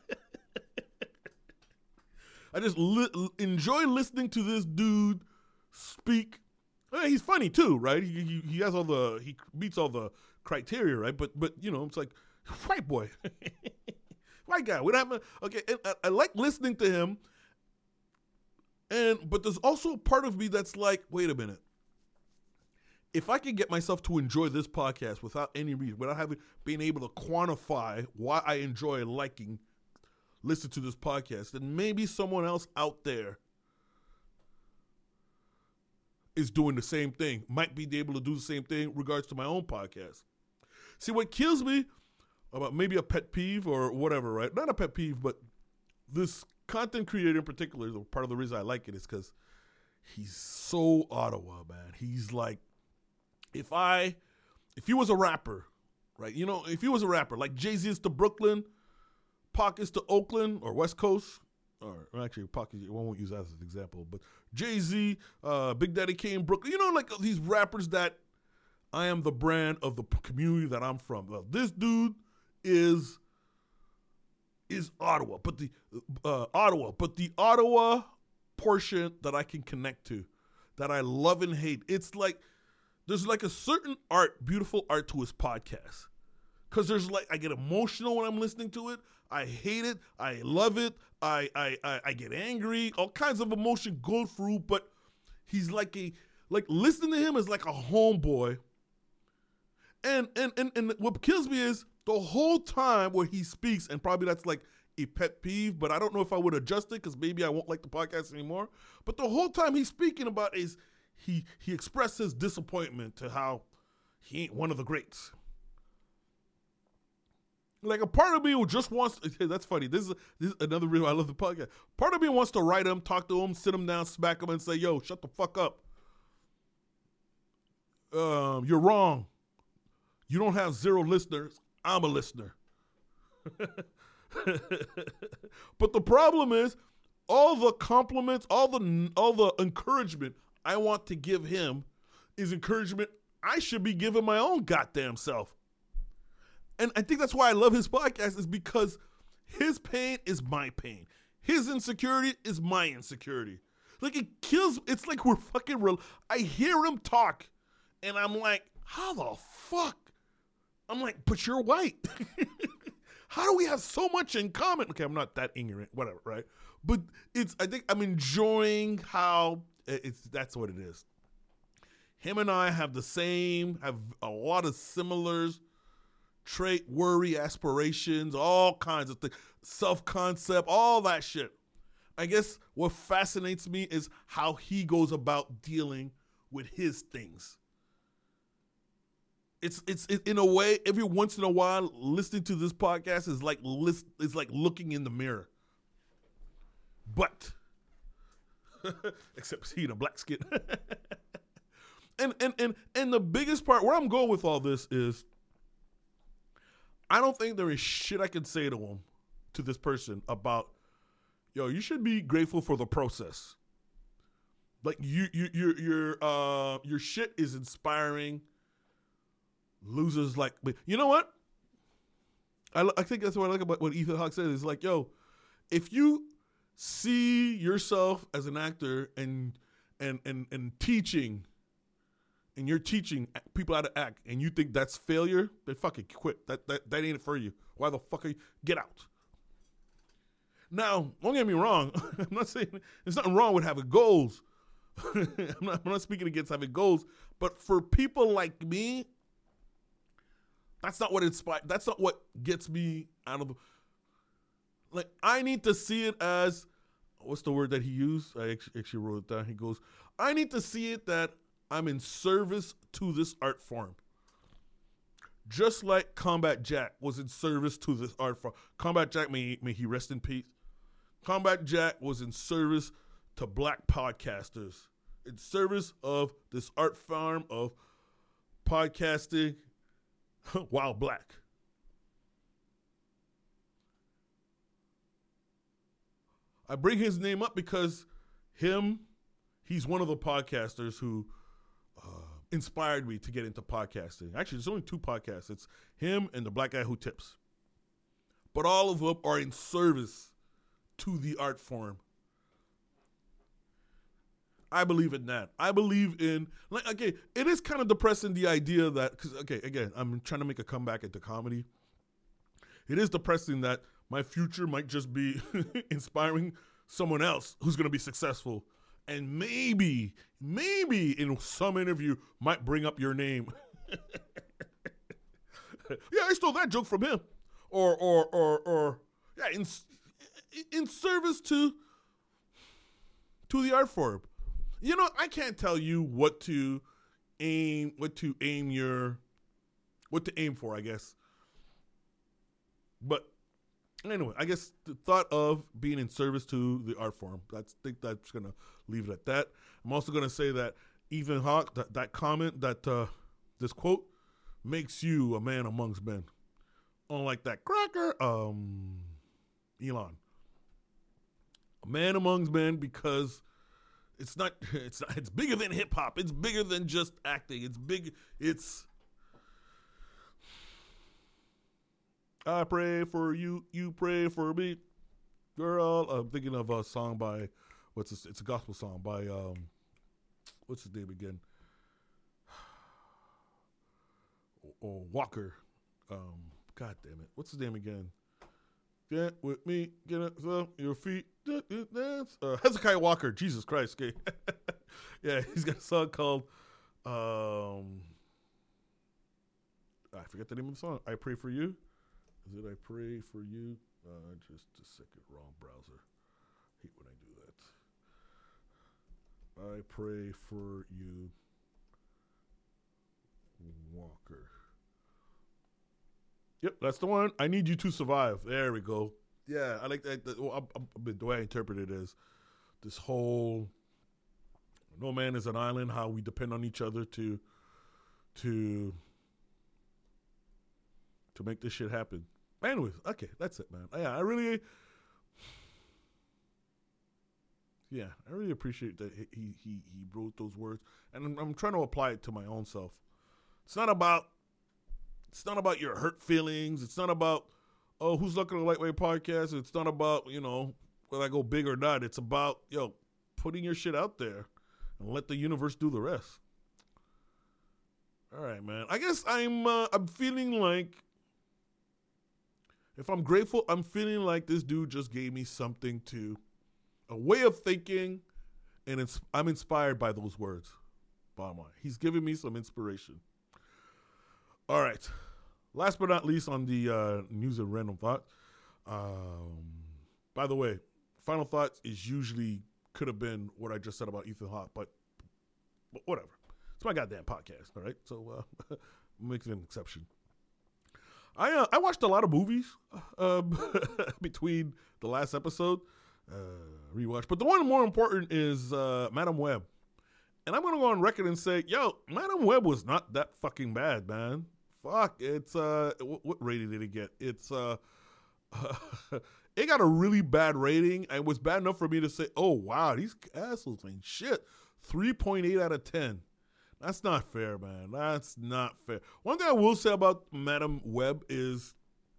Speaker 2: I just li- enjoy listening to this dude speak. I mean, he's funny too, right? He, he he has all the, he meets all the criteria, right? But but you know, it's like, white boy, white guy. What happened? Okay, and I, I like listening to him. And but there's also a part of me that's like, wait a minute. If I can get myself to enjoy this podcast without any reason, without having being able to quantify why I enjoy liking, listen to this podcast, then maybe someone else out there is doing the same thing, might be able to do the same thing in regards to my own podcast. See, what kills me about maybe a pet peeve or whatever, right? Not a pet peeve, but this content creator in particular, part of the reason I like it is because he's so Ottawa, man. He's like, if I, if he was a rapper, right? You know, if he was a rapper, like Jay-Z is to Brooklyn, Pac is to Oakland or West Coast, or actually Pac, I won't use that as an example, but Jay-Z, uh, Big Daddy Kane, Brooklyn, you know, like these rappers that I am the brand of the community that I'm from. Well, this dude is is Ottawa, but the uh, Ottawa, but the Ottawa portion that I can connect to, that I love and hate. It's like there's like a certain art, beautiful art to his podcast. Cause there's like I get emotional when I'm listening to it. I hate it. I love it. I I I, I get angry. All kinds of emotion go through. But he's like a like listening to him is like a homeboy. And and and and what kills me is the whole time where he speaks, and probably that's like a pet peeve. But I don't know if I would adjust it because maybe I won't like the podcast anymore. But the whole time he's speaking about is he he expresses disappointment to how he ain't one of the greats. Like a part of me who just wants to, that's funny. This is, this is another reason I love the podcast. Part of me wants to write him, talk to him, sit him down, smack him, and say, yo, shut the fuck up. Um, you're wrong. You don't have zero listeners. I'm a listener. But the problem is, all the compliments, all the all the encouragement I want to give him is encouragement I should be giving my own goddamn self. And I think that's why I love his podcast, is because his pain is my pain. His insecurity is my insecurity. Like, it kills, it's like we're fucking real. I hear him talk, and I'm like, how the fuck? I'm like, but you're white. How do we have so much in common? Okay, I'm not that ignorant, whatever, right? But it's, I think I'm enjoying how, it's that's what it is. Him and I have the same, have a lot of similars, trait, worry, aspirations, all kinds of things, self-concept, all that shit. I guess what fascinates me is how he goes about dealing with his things. It's it's it, in a way, every once in a while, listening to this podcast is like list is like looking in the mirror. But except he, the black skin. and and and and the biggest part, where I'm going with all this is, I don't think there is shit I can say to him, to this person, about, yo, you should be grateful for the process. Like you, you, your, your, uh, your shit is inspiring. Losers like, you know what? I, I think that's what I like about what Ethan Hawke said. Is like, yo, if you see yourself as an actor and and and and teaching, and you're teaching people how to act, and you think that's failure, then fucking quit. That that that ain't it for you. Why the fuck are you? Get out. Now, don't get me wrong. I'm not saying there's nothing wrong with having goals. I'm not, I'm not speaking against having goals, but for people like me, that's not what inspires. That's not what gets me out of the. Like, I need to see it as, what's the word that he used? I actually, actually wrote it down. He goes, I need to see it that I'm in service to this art form. Just like Combat Jack was in service to this art form. Combat Jack, may, may he rest in peace. Combat Jack was in service to black podcasters, in service of this art form of podcasting while black. I bring his name up because him, he's one of the podcasters who uh, inspired me to get into podcasting. Actually, there's only two podcasts. It's him and the black guy who tips. But all of them are in service to the art form. I believe in that. I believe in, like, okay, it is kind of depressing, the idea that, because, okay, again, I'm trying to make a comeback into comedy. It is depressing that my future might just be inspiring someone else who's going to be successful. And maybe, maybe in some interview might bring up your name. Yeah, I stole that joke from him. Or, or, or, or, yeah, in, in service to, to the art form. You know, I can't tell you what to aim, what to aim your, what to aim for, I guess. But anyway, I guess the thought of being in service to the art form, that's, I think that's going to leave it at that. I'm also going to say that Ethan Hawke, that, that comment, that uh, this quote, makes you a man amongst men. Unlike that cracker, um, Elon. A man amongst men, because it's not, it's not, it's bigger than hip hop. It's bigger than just acting. It's big, it's, I pray for you, you pray for me. Girl, I'm thinking of a song by, what's this? It's a gospel song by, um, what's his name again? Oh, Walker. Um, God damn it. What's his name again? Get with me, get up, so your feet, dance. Uh, Hezekiah Walker, Jesus Christ. Okay. Yeah, he's got a song called, um, I forget the name of the song. I Pray For You. Is it I Pray For You? Uh, just a second, wrong browser. Hate when I do that. I Pray For You, Walker. Yep, that's the one. I Need You to Survive. There we go. Yeah, I like that. The, well, I, I, the way I interpret it is this whole no man is an island, how we depend on each other to to to make this shit happen. Anyways, okay, that's it, man. Yeah, I really Yeah, I really appreciate that he he he wrote those words, and I'm, I'm trying to apply it to my own self. It's not about It's not about your hurt feelings. It's not about, oh, who's looking at a Lightweight podcast. It's not about, you know, whether I go big or not. It's about, yo, putting your shit out there and let the universe do the rest. All right, man. I guess I'm uh, I'm feeling like, if I'm grateful, I'm feeling like this dude just gave me something to, a way of thinking, and it's, I'm inspired by those words. Bottom line. He's giving me some inspiration. All right. Last but not least on the uh, news and random thought. Um, by the way, final thoughts is usually could have been what I just said about Ethan Hawke, but, but whatever. It's my goddamn podcast, all right? So uh, making an exception. I uh, I watched a lot of movies uh, between the last episode, uh, rewatch. But the one more important is uh, Madam Web. And I'm going to go on record and say, yo, Madam Web was not that fucking bad, man. Fuck, it's, uh, what, what rating did it get? It's, uh, uh, it got a really bad rating, and it was bad enough for me to say, oh, wow, these assholes ain't shit. three point eight out of ten. That's not fair, man. That's not fair. One thing I will say about Madam Web is,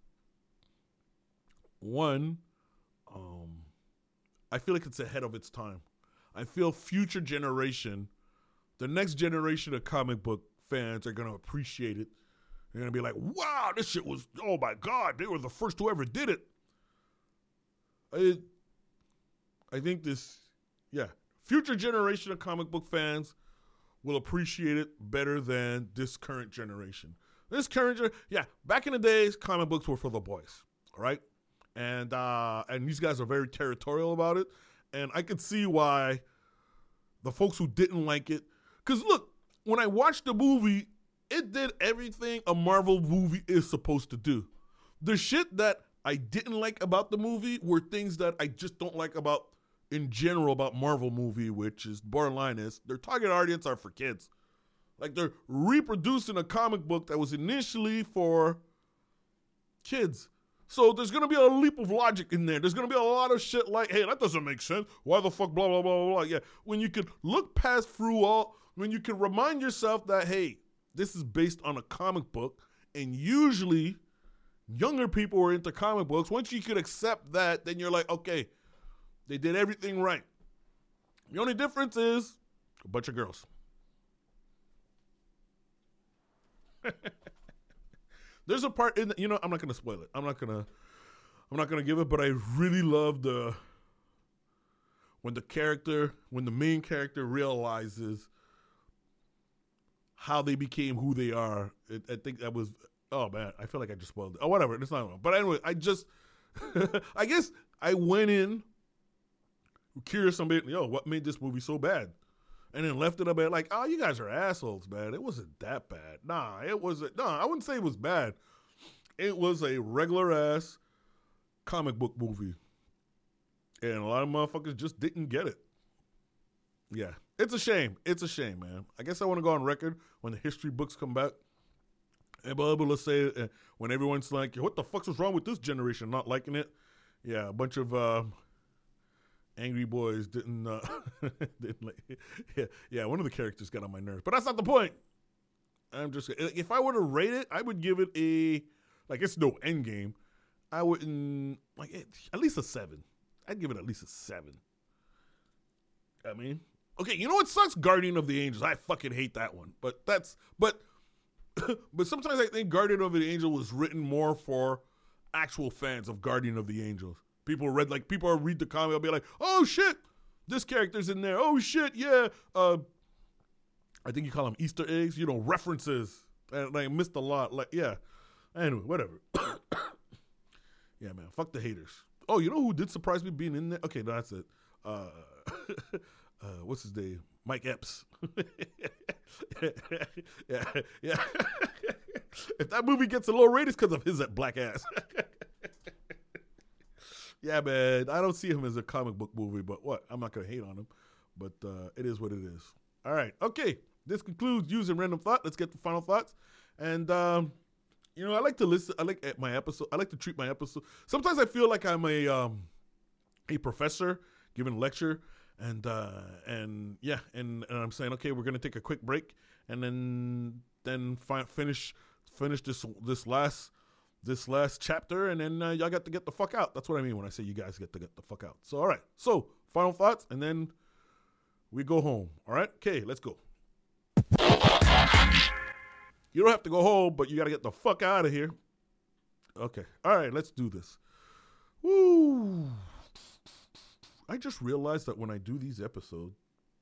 Speaker 2: one, um, I feel like it's ahead of its time. I feel future generation, the next generation of comic book fans are going to appreciate it. They're going to be like, wow, this shit was, oh my God, they were the first who ever did it. I, I think this, yeah, future generation of comic book fans will appreciate it better than this current generation. This current, gen- yeah, back in the days, comic books were for the boys, all right? And, uh, and these guys are very territorial about it. And I could see why the folks who didn't like it, because look, when I watched the movie, it did everything a Marvel movie is supposed to do. The shit that I didn't like about the movie were things that I just don't like about, in general, about Marvel movie, which is, borderline is, their target audience are for kids. Like, they're reproducing a comic book that was initially for kids. So there's going to be a leap of logic in there. There's going to be a lot of shit like, hey, that doesn't make sense. Why the fuck, blah, blah, blah, blah, blah. Yeah, when you could look past through all, when you can remind yourself that, hey, this is based on a comic book, and usually younger people are into comic books. Once you could accept that, then you're like, okay, they did everything right. The only difference is a bunch of girls. There's a part in the, you know, I'm not going to spoil it. I'm not going to, I'm not going to give it, but I really love the, when the character, when the main character realizes how they became who they are. It, I think that was, oh man, I feel like I just spoiled it. Oh, whatever. It's not wrong. But anyway, I just, I guess I went in curious somebody, yo, what made this movie so bad? And then left it a bit like, oh, you guys are assholes, man. It wasn't that bad. Nah, it wasn't. Nah, I wouldn't say it was bad. It was a regular ass comic book movie. And a lot of motherfuckers just didn't get it. Yeah. It's a shame. It's a shame, man. I guess I want to go on record when the history books come back and be able to say, uh, when everyone's like, what the fuck's wrong with this generation not liking it? Yeah, a bunch of uh, angry boys didn't, uh, didn't like it. Yeah, yeah, one of the characters got on my nerves. But that's not the point. I'm just, if I were to rate it, I would give it a, like, it's no end game. I wouldn't like it, at least a seven. I'd give it at least a seven. I mean, okay, you know what sucks? Guardian of the Angels. I fucking hate that one. But that's but but sometimes I think Guardian of the Angel was written more for actual fans of Guardian of the Angels. People read like people read the comic, I'll be like, oh shit, this character's in there. Oh shit, yeah. Uh, I think you call them Easter eggs, you know, references. And I missed a lot. Like, yeah. Anyway, whatever. Yeah, man. Fuck the haters. Oh, you know who did surprise me being in there? Okay, no, that's it. Uh, uh, what's his name? Mike Epps. yeah, yeah. If that movie gets a low rate, it's because of his black ass. Yeah, man. I don't see him as a comic book movie, but what? I'm not going to hate on him. But uh, it is what it is. All right. Okay. This concludes Using Random Thought. Let's get to final thoughts. And, um, you know, I like to listen. I like my episode. I like to treat my episode. Sometimes I feel like I'm a um, a professor giving a lecture. And, uh, and yeah, and, and I'm saying, okay, we're going to take a quick break. And then then fi- finish finish this this last this last chapter. And then uh, y'all got to get the fuck out. That's what I mean when I say you guys get to get the fuck out. So, all right. So, final thoughts. And then we go home. All right? Okay, let's go. You don't have to go home, but you got to get the fuck out of here. Okay. All right, let's do this. Woo. I just realized that when I do these episodes,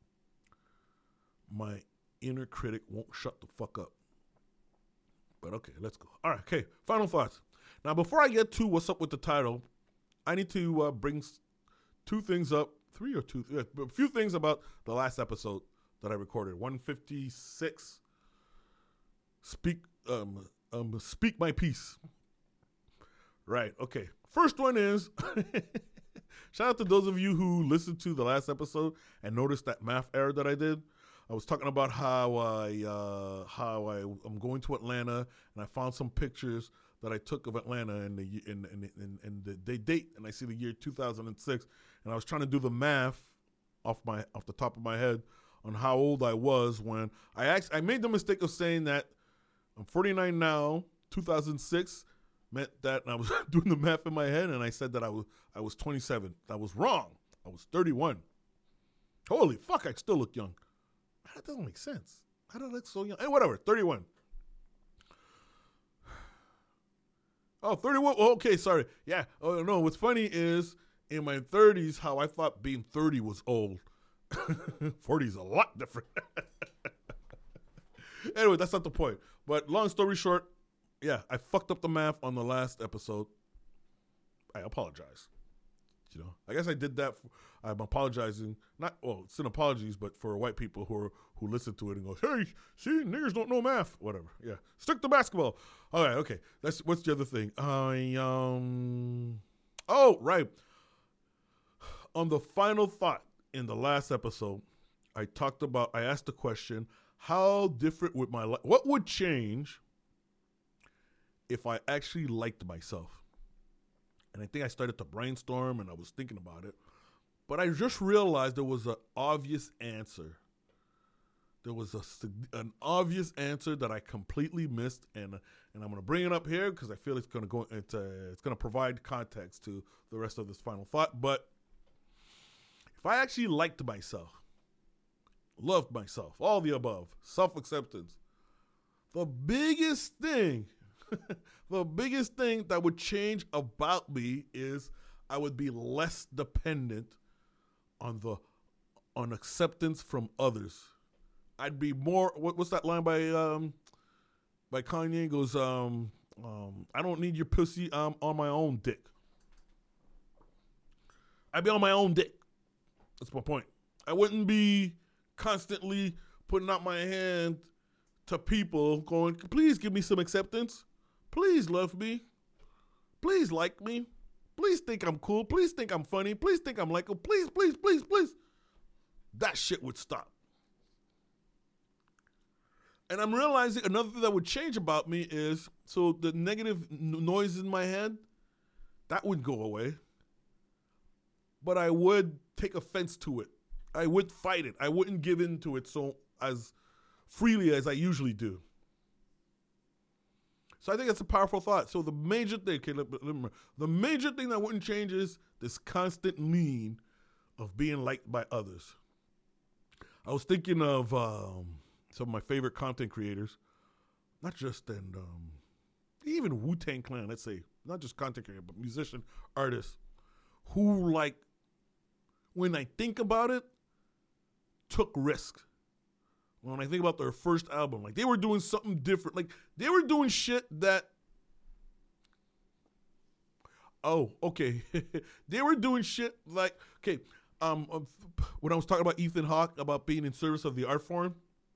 Speaker 2: my inner critic won't shut the fuck up. But okay, let's go. All right, okay. Final thoughts. Now, before I get to what's up with the title, I need to uh, bring two things up. Three or two. Yeah, a few things about the last episode that I recorded. one fifty-six. Speak um um speak my piece. Right, okay. First one is shout out to those of you who listened to the last episode and noticed that math error that I did. I was talking about how I uh, how I I'm going to Atlanta and I found some pictures that I took of Atlanta and the and and and, and the, the date, and I see the year two thousand six, and I was trying to do the math off my off the top of my head on how old I was when I actually I made the mistake of saying that I'm forty-nine now. two thousand six meant that, and I was doing the math in my head, and I said that I was I was twenty-seven. That was wrong. I was thirty-one. Holy fuck! I still look young. That doesn't make sense. How do I look so young? Hey, whatever. thirty-one. Oh, thirty-one. Oh, okay, sorry. Yeah. Oh no. What's funny is in my thirties, how I thought being thirty was old. forty is a lot different. Anyway, that's not the point. But long story short, yeah, I fucked up the math on the last episode. I apologize. You know, I guess I did that. For, I'm apologizing. Not well, it's an apologies, but for white people who are, who listen to it and go, "Hey, see, niggers don't know math." Whatever. Yeah, stick to basketball. All right, okay. That's what's the other thing. I um. Oh, right. On the final thought in the last episode, I talked about. I asked the question. How different would my life, what would change if I actually liked myself? And I think I started to brainstorm and I was thinking about it. But I just realized there was an obvious answer. There was a, an obvious answer that I completely missed. And and I'm going to bring it up here because I feel it's going to go into, it's going to provide context to the rest of this final thought. But if I actually liked myself, loved myself, all the above, self-acceptance, the biggest thing, the biggest thing that would change about me is I would be less dependent on the on acceptance from others. I'd be more. What, what's that line by um by Kanye? It goes, um, um, I don't need your pussy. I'm on my own dick. I'd be on my own dick. That's my point. I wouldn't be constantly putting out my hand to people going, please give me some acceptance. Please love me. Please like me. Please think I'm cool. Please think I'm funny. Please think I'm likable. Please, please, please, please. That shit would stop. And I'm realizing another thing that would change about me is, so the negative n- noise in my head, that would go away. But I would take offense to it. I would fight it. I wouldn't give in to it so as freely as I usually do. So I think that's a powerful thought. So the major thing, okay, let, let me, the major thing that wouldn't change is this constant need of being liked by others. I was thinking of um, some of my favorite content creators, not just in um, even Wu-Tang Clan, let's say, not just content creator, but musician, artists, who, like, when I think about it, took risks. When I think about their first album, like, they were doing something different. Like, they were doing shit that, oh, okay. They were doing shit like, okay, um, when I was talking about Ethan Hawke, about being in service of the art form,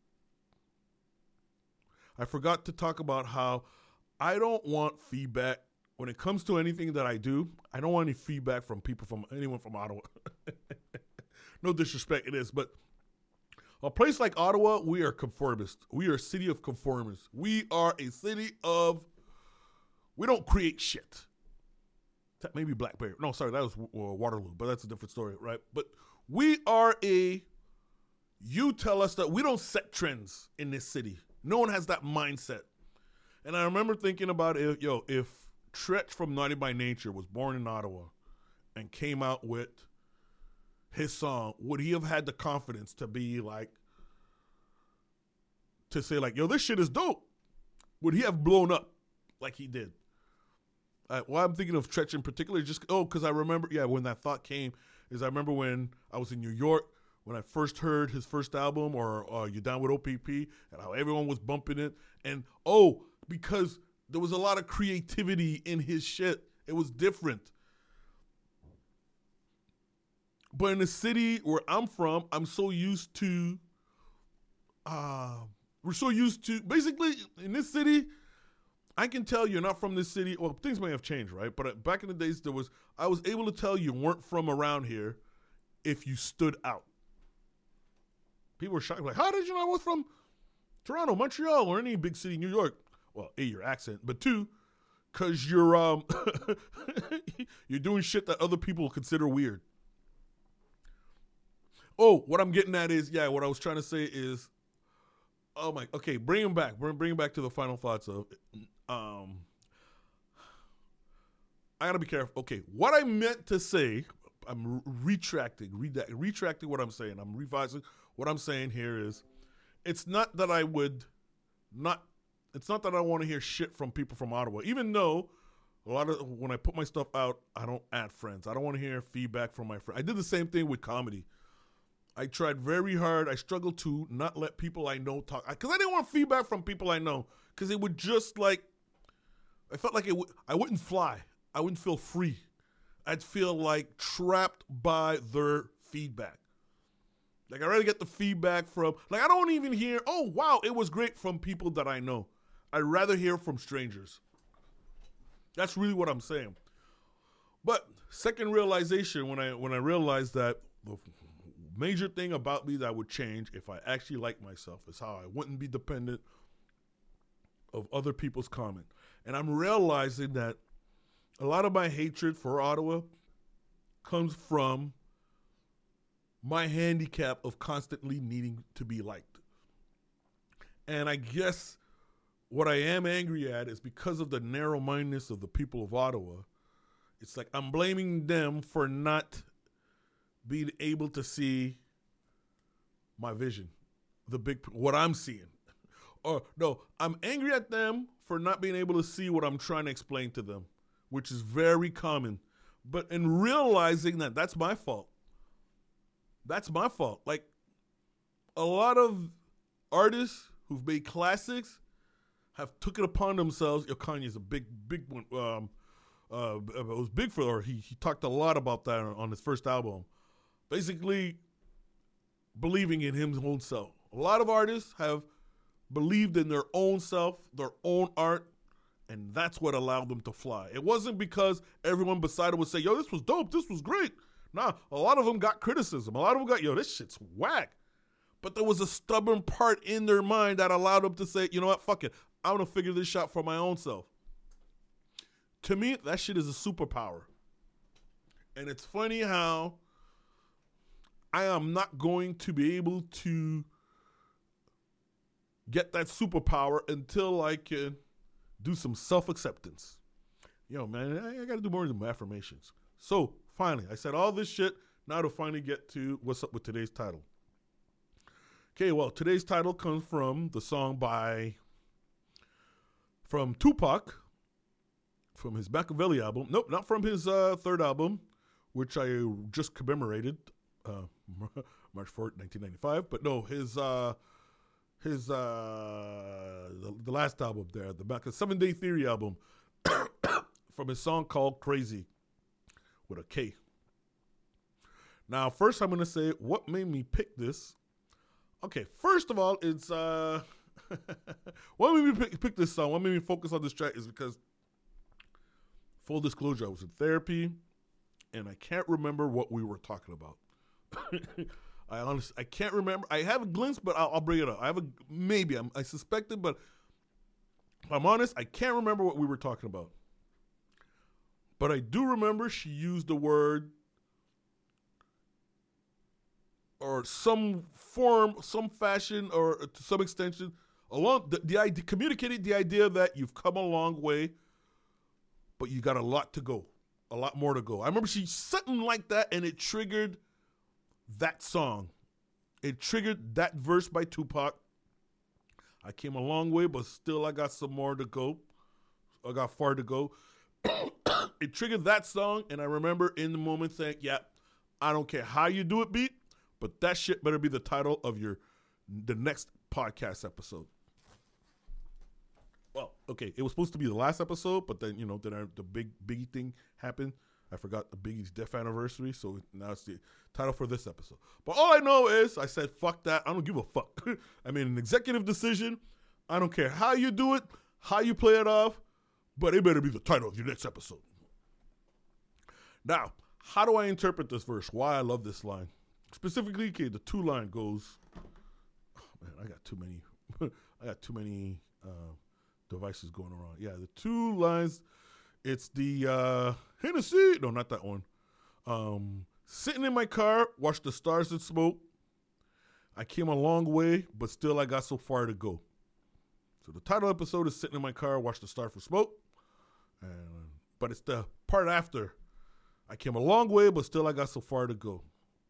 Speaker 2: I forgot to talk about how I don't want feedback. When it comes to anything that I do, I don't want any feedback from people, from anyone from Ottawa. No disrespect, it is, but a place like Ottawa, we are conformists. We are a city of conformists. We are a city of, we don't create shit. Maybe Blackberry. No, sorry, that was uh, Waterloo, but that's a different story, right? But we are a, you tell us that we don't set trends in this city. No one has that mindset. And I remember thinking about it, yo, if Tretch from Naughty by Nature was born in Ottawa and came out with his song, would he have had the confidence to be like, to say like, yo, this shit is dope? Would he have blown up like he did? Uh, why I'm thinking of Tretch in particular, just, oh, because I remember, yeah, when that thought came, is I remember when I was in New York, when I first heard his first album, or uh, You Down With O P P, and how everyone was bumping it. And, oh, because there was a lot of creativity in his shit. It was different. But in the city where I'm from, I'm so used to, uh, we're so used to, basically, in this city, I can tell you're not from this city. Well, things may have changed, right? But back in the days, there was, I was able to tell you weren't from around here if you stood out. People were shocked, like, how did you know I was from Toronto, Montreal, or any big city in New York? Well, A, your accent, but two, because you're, um, you're doing shit that other people consider weird. Oh, what I'm getting at is, yeah, what I was trying to say is, oh my, okay, bring him back. Bring, bring him back to the final thoughts of, um, I gotta be careful. Okay, what I meant to say, I'm re- retracting, re- retracting what I'm saying. I'm revising what I'm saying here is, it's not that I would not, it's not that I want to hear shit from people from Ottawa, even though a lot of, when I put my stuff out, I don't add friends. I don't want to hear feedback from my friends. I did the same thing with comedy. I tried very hard. I struggled to not let people I know talk. Because I, I didn't want feedback from people I know. Because it would just like, I felt like it w- I wouldn't fly. I wouldn't feel free. I'd feel like trapped by their feedback. Like, I'd rather get the feedback from, like, I don't even hear, oh, wow, it was great from people that I know. I'd rather hear from strangers. That's really what I'm saying. But second realization, when I when I realized that the major thing about me that would change if I actually liked myself is how I wouldn't be dependent of other people's comment. And I'm realizing that a lot of my hatred for Ottawa comes from my handicap of constantly needing to be liked. And I guess what I am angry at is because of the narrow-mindedness of the people of Ottawa, it's like I'm blaming them for not being able to see my vision, the big, what I'm seeing. Or no, I'm angry at them for not being able to see what I'm trying to explain to them, which is very common. But in realizing that that's my fault, that's my fault. Like, a lot of artists who've made classics have took it upon themselves. Yo, Kanye's a big, big one. Um, uh, it was big for, or he, he talked a lot about that on, on his first album. Basically, believing in his own self. A lot of artists have believed in their own self, their own art, and that's what allowed them to fly. It wasn't because everyone beside them would say, yo, this was dope, this was great. Nah, a lot of them got criticism. A lot of them got, yo, this shit's whack. But there was a stubborn part in their mind that allowed them to say, you know what, fuck it. I'm going to figure this out for my own self. To me, that shit is a superpower. And it's funny how I am not going to be able to get that superpower until I can do some self-acceptance. Yo, man, I, I got to do more of them affirmations. So, finally, I said all this shit now to finally get to what's up with today's title. Okay, well, today's title comes from the song by, from Tupac, from his Machiavelli album. Nope, not from his uh, third album, which I just commemorated, uh, March fourth, nineteen ninety-five. But no, his uh, his uh, the, the last album there, the Mac- Seven Day Theory album, from his song called Crazy, with a K. Now, first I'm going to say what made me pick this. Okay, first of all, it's, uh, what made me pick, pick this song, what made me focus on this track is because, full disclosure, I was in therapy, and I can't remember what we were talking about. I honestly, I can't remember. I have a glimpse, but I'll, I'll bring it up. I have a, maybe, I'm, I suspect it, but if I'm honest, I can't remember what we were talking about. But I do remember she used the word, or some form, some fashion, or to some extension, along the, the idea, communicated the idea that you've come a long way, but you got a lot to go, a lot more to go. I remember she something like that, and it triggered that song. It triggered that verse by Tupac. I came a long way, but still I got some more to go. I got far to go. It triggered that song, and I remember in the moment saying, yeah, I don't care how you do it, beat, but that shit better be the title of your the next podcast episode. Well, okay, it was supposed to be the last episode, but then, you know, then I, the big Biggie thing happened. I forgot the Biggie's death anniversary, so now it's the title for this episode. But all I know is I said, fuck that. I don't give a fuck. I made an executive decision. I don't care how you do it, how you play it off, but it better be the title of your next episode. Now, how do I interpret this verse? Why I love this line? Specifically, okay, the two line goes, oh man, I got too many, I got too many uh, devices going around. Yeah, the two lines, it's the uh, Hennessy, no, not that one. Um, sitting in my car, watch the stars and smoke. I came a long way, but still I got so far to go. So the title episode is sitting in my car, watch the stars for smoke. And, but it's the part after. I came a long way, but still I got so far to go.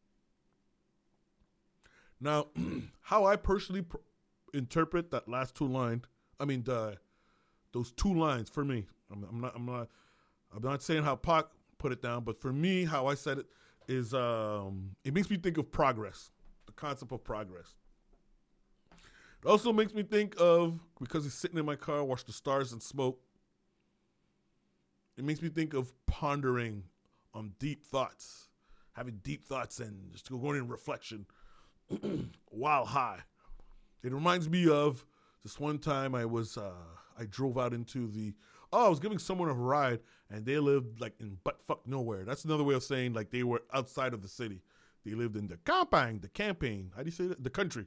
Speaker 2: Now, how I personally pr- interpret that last two lines, I mean, the, those two lines for me, I'm, I'm not, I'm not, I'm not saying how Pac put it down, but for me, how I said it is, um, it makes me think of progress, the concept of progress. It also makes me think of, because he's sitting in my car, watch the stars and smoke. It makes me think of pondering on deep thoughts, having deep thoughts and just going in reflection while high. It reminds me of this one time I was, uh, I drove out into the, oh, I was giving someone a ride and they lived like in buttfuck nowhere. That's another way of saying like they were outside of the city. They lived in the campaign, the campaign. How do you say that? The country.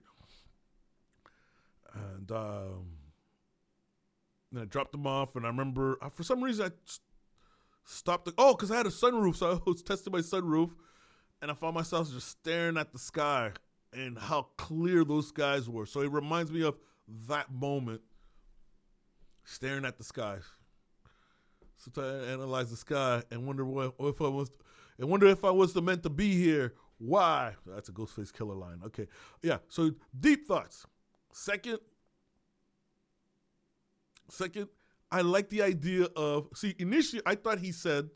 Speaker 2: And um, then I dropped them off, and I remember, uh, for some reason, I stopped. The, oh, because I had a sunroof, so I was testing my sunroof, and I found myself just staring at the sky and how clear those skies were. So it reminds me of that moment, staring at the skies. Sometimes I analyze the sky and wonder what, if I was, and wonder if I was meant to be here. Why? That's a Ghostface Killer line. Okay, yeah. So deep thoughts. Second, second, I like the idea of, see, initially I thought he said,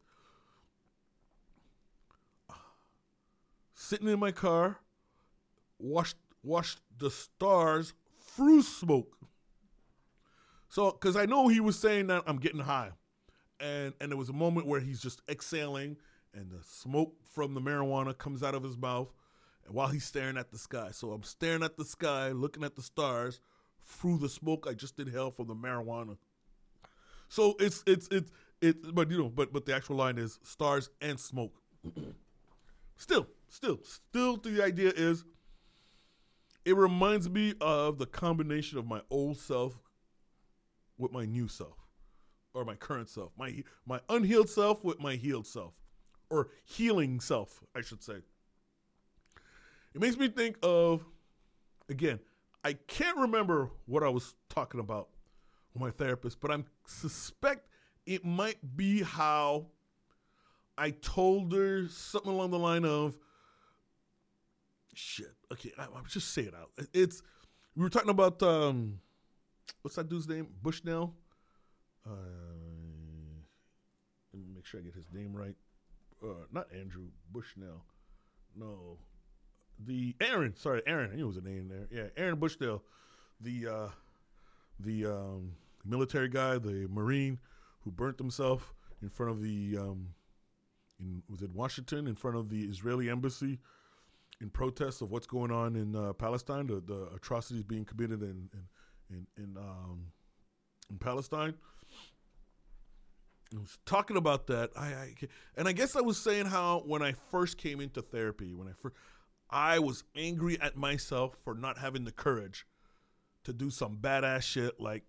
Speaker 2: sitting in my car, watch, watch the stars through smoke. So, because I know he was saying that I'm getting high. And, and there was a moment where he's just exhaling and the smoke from the marijuana comes out of his mouth while he's staring at the sky. So I'm staring at the sky, looking at the stars through the smoke I just inhaled from the marijuana. So it's it's it's it, but you know, but but the actual line is stars and smoke. still, still, still, the idea is it reminds me of the combination of my old self with my new self, or my current self, my my unhealed self with my healed self, or healing self, I should say. It makes me think of, again, I can't remember what I was talking about with my therapist, but I suspect it might be how I told her something along the line of, shit, okay, I, I'll just say it out. It's, we were talking about, um, what's that dude's name? Bushnell? Uh, let me make sure I get his name right. Uh, not Andrew, Bushnell. No. The, Aaron, sorry, Aaron, I knew it was a name there. Yeah, Aaron Bushnell, the, uh, the um, military guy, the Marine who burnt himself in front of the, um, in, was it Washington, in front of the Israeli embassy in protest of what's going on in uh, Palestine, the, the atrocities being committed in in in, in, um, in Palestine. I was talking about that, I, I and I guess I was saying how when I first came into therapy, when I first, I was angry at myself for not having the courage to do some badass shit like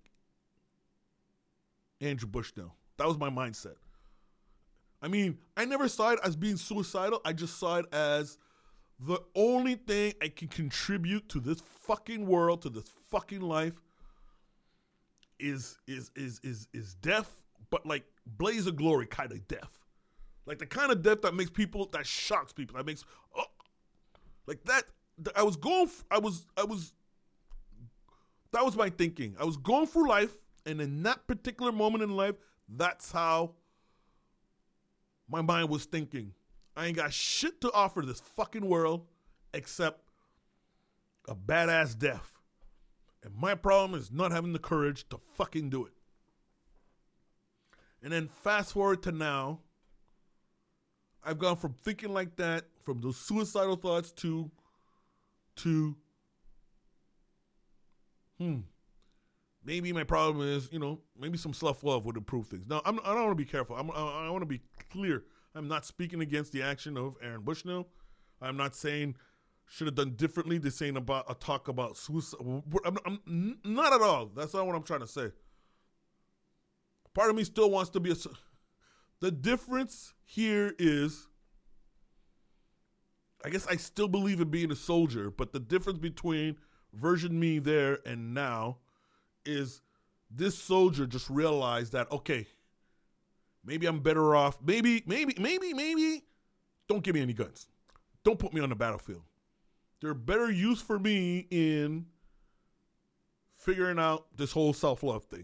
Speaker 2: Andrew Bushnell. That was my mindset. I mean, I never saw it as being suicidal. I just saw it as the only thing I can contribute to this fucking world, to this fucking life, is is is is is death, but like blaze of glory kind of death. Like the kind of death that makes people, that shocks people, that makes, oh, like that. I was going, I was, I was, that was my thinking. I was going through life, and in that particular moment in life, that's how my mind was thinking. I ain't got shit to offer this fucking world except a badass death. And my problem is not having the courage to fucking do it. And then fast forward to now, I've gone from thinking like that, from those suicidal thoughts to, to, hmm, maybe my problem is, you know, maybe some self-love would improve things. Now, I'm, I don't want to be careful. I'm, I, I want to be clear. I'm not speaking against the action of Aaron Bushnell. I'm not saying should have done differently. They're saying about a talk about suicide. I'm, I'm, not at all. That's not what I'm trying to say. Part of me still wants to be a... The difference here is, I guess I still believe in being a soldier, but the difference between version me there and now is this soldier just realized that, okay, maybe I'm better off. Maybe, maybe, maybe, maybe don't give me any guns. Don't put me on the battlefield. There are better use for me in figuring out this whole self-love thing.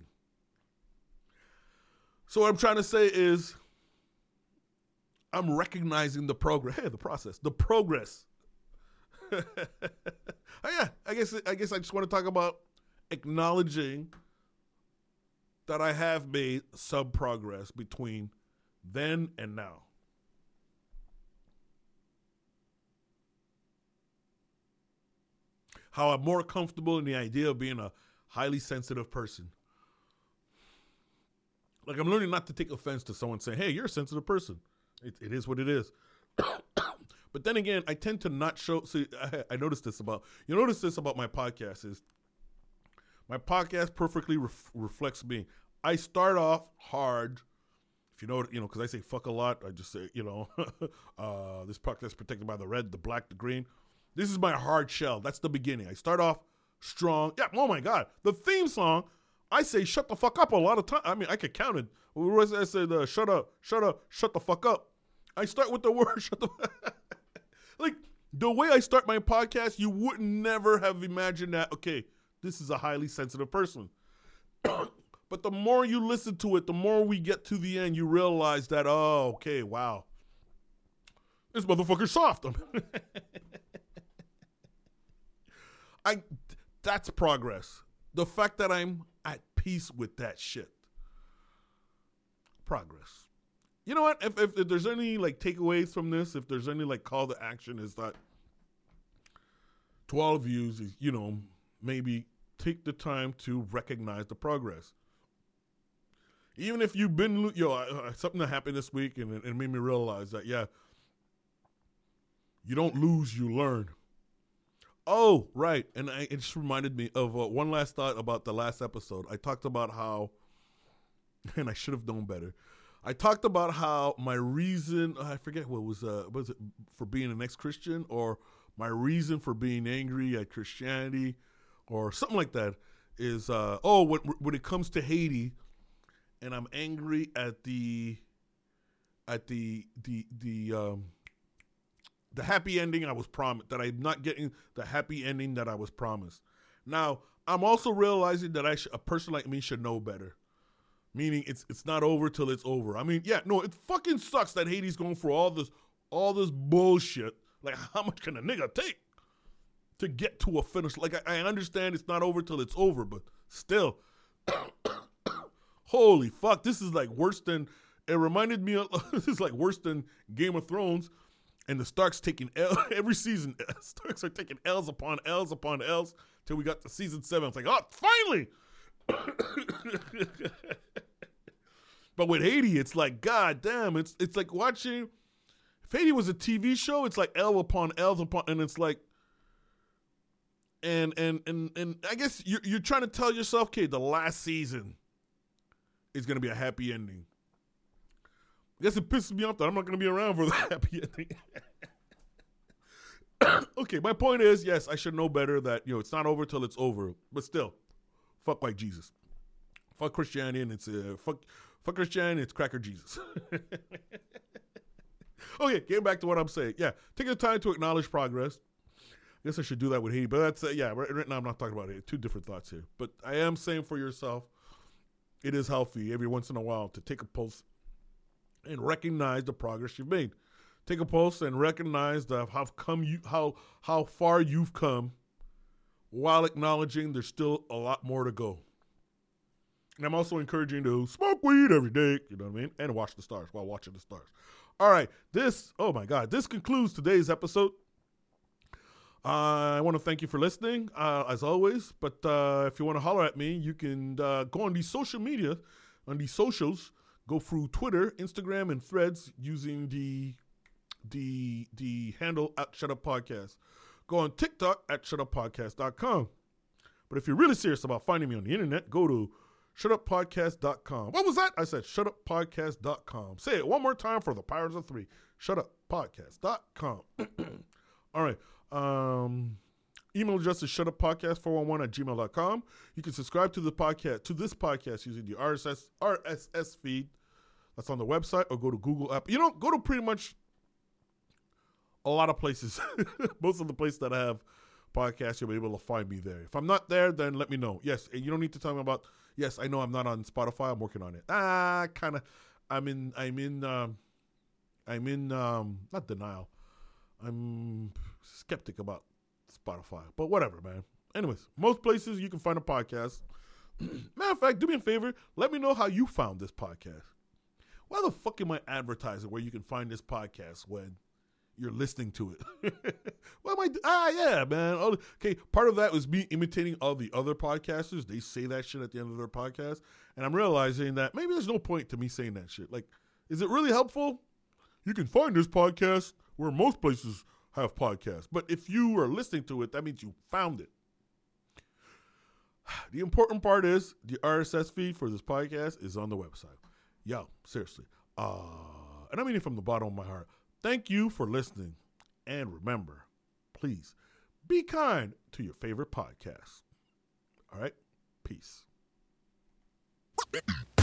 Speaker 2: So what I'm trying to say is I'm recognizing the progress. Hey, the process, the progress. oh, yeah, I guess I guess I just want to talk about acknowledging that I have made some progress between then and now. How I'm more comfortable in the idea of being a highly sensitive person. Like, I'm learning not to take offense to someone saying, hey, you're a sensitive person. It, it is what it is. But then again, I tend to not show. See, I, I noticed this about, you notice this about my podcast is my podcast perfectly ref, reflects me. I start off hard. If you know, you know, because I say fuck a lot. I just say, you know, uh, this podcast is protected by the red, the black, the green. This is my hard shell. That's the beginning. I start off strong. Yeah, oh my God. The theme song, I say shut the fuck up a lot of times. I mean, I could count it. I said, uh, shut up, shut up, shut the fuck up. I start with the word shut the Like, the way I start my podcast, you would never have imagined that, okay, this is a highly sensitive person. But the more you listen to it, the more we get to the end, you realize that, oh, okay, wow. This motherfucker's soft. I, that's progress. The fact that I'm at peace with that shit. Progress. You know what? If, if, if there's any like takeaways from this, if there's any like call to action, is that to all of you, is, you know, maybe take the time to recognize the progress. Even if you've been, yo, I, I, something that happened this week and it, it made me realize that, yeah, you don't lose, you learn. Oh, right. And I, it just reminded me of uh, one last thought about the last episode. I talked about how, and I should have known better. I talked about how my reason, I forget what was, uh, was it for being an ex-Christian, or my reason for being angry at Christianity or something like that is uh, oh when when it comes to Haiti, and I'm angry at the at the the the um, the happy ending I was promised, that I'm not getting the happy ending that I was promised. Now, I'm also realizing that I sh- a person like me should know better. Meaning it's it's not over till it's over. I mean, yeah, no, it fucking sucks that Haiti's going for all this all this bullshit. Like, how much can a nigga take to get to a finish? Like, I, I understand it's not over till it's over, but still, holy fuck, this is like worse than, it reminded me of, this is like worse than Game of Thrones, and the Starks taking L, every season, Starks are taking L's upon L's upon L's till we got to season seven. It's like, oh, finally! But with Haiti, it's like, god damn, it's it's like watching, if Haiti was a T V show, it's like L upon L upon, and it's like, and and and and I guess you're you're trying to tell yourself, okay, the last season is gonna be a happy ending. I guess it pisses me off that I'm not gonna be around for the happy ending. Okay, my point is, yes, I should know better that, you know, it's not over till it's over, but still, fuck white Jesus, fuck Christianity, and it's uh, fuck fuck Christianity, it's cracker Jesus. Okay, getting back to what I'm saying. Yeah, take the time to acknowledge progress. I guess I should do that with Haiti, but that's, uh, yeah, right, right now I'm not talking about it. Two different thoughts here. But I am saying for yourself, it is healthy every once in a while to take a pulse and recognize the progress you've made. Take a pulse and recognize the, how come you how how far you've come, while acknowledging there's still a lot more to go. And I'm also encouraging you to smoke weed every day, you know what I mean, and watch the stars while watching the stars. All right, this, oh my God, this concludes today's episode. Uh, I want to thank you for listening, uh, as always. But uh, if you want to holler at me, you can uh, go on these social media, on these socials, go through Twitter, Instagram, and Threads using the the the handle at Shut Up Podcast. Go on TikTok at shut up podcast dot com. But if you're really serious about finding me on the internet, go to shut up podcast dot com. What was that? I said shut up podcast dot com. Say it one more time for the powers of three. shut up podcast dot com. All right. Um, email address is shut up podcast four one one at gmail dot com. You can subscribe to the podcast, to this podcast using the R S S R S S feed that's on the website, or go to Google app. You know, go to pretty much a lot of places. Most of the places that I have podcasts, you'll be able to find me there. If I'm not there, then let me know. Yes, and you don't need to tell me about, yes, I know I'm not on Spotify. I'm working on it. Ah, kind of. I'm in, I'm in, um, I'm in, um, not denial. I'm skeptic about Spotify, but whatever, man. Anyways, most places you can find a podcast. Matter of fact, do me a favor. Let me know how you found this podcast. Why the fuck am I advertising where you can find this podcast when you're listening to it? What am I? Do- ah, yeah, man. Okay, part of that was me imitating all the other podcasters. They say that shit at the end of their podcast, and I'm realizing that maybe there's no point to me saying that shit. Like, is it really helpful? You can find this podcast where most places have podcasts, but if you are listening to it, that means you found it. The important part is the R S S feed for this podcast is on the website. Yo, seriously. Uh, and I mean it from the bottom of my heart. Thank you for listening. And remember, please be kind to your favorite podcast. All right? Peace.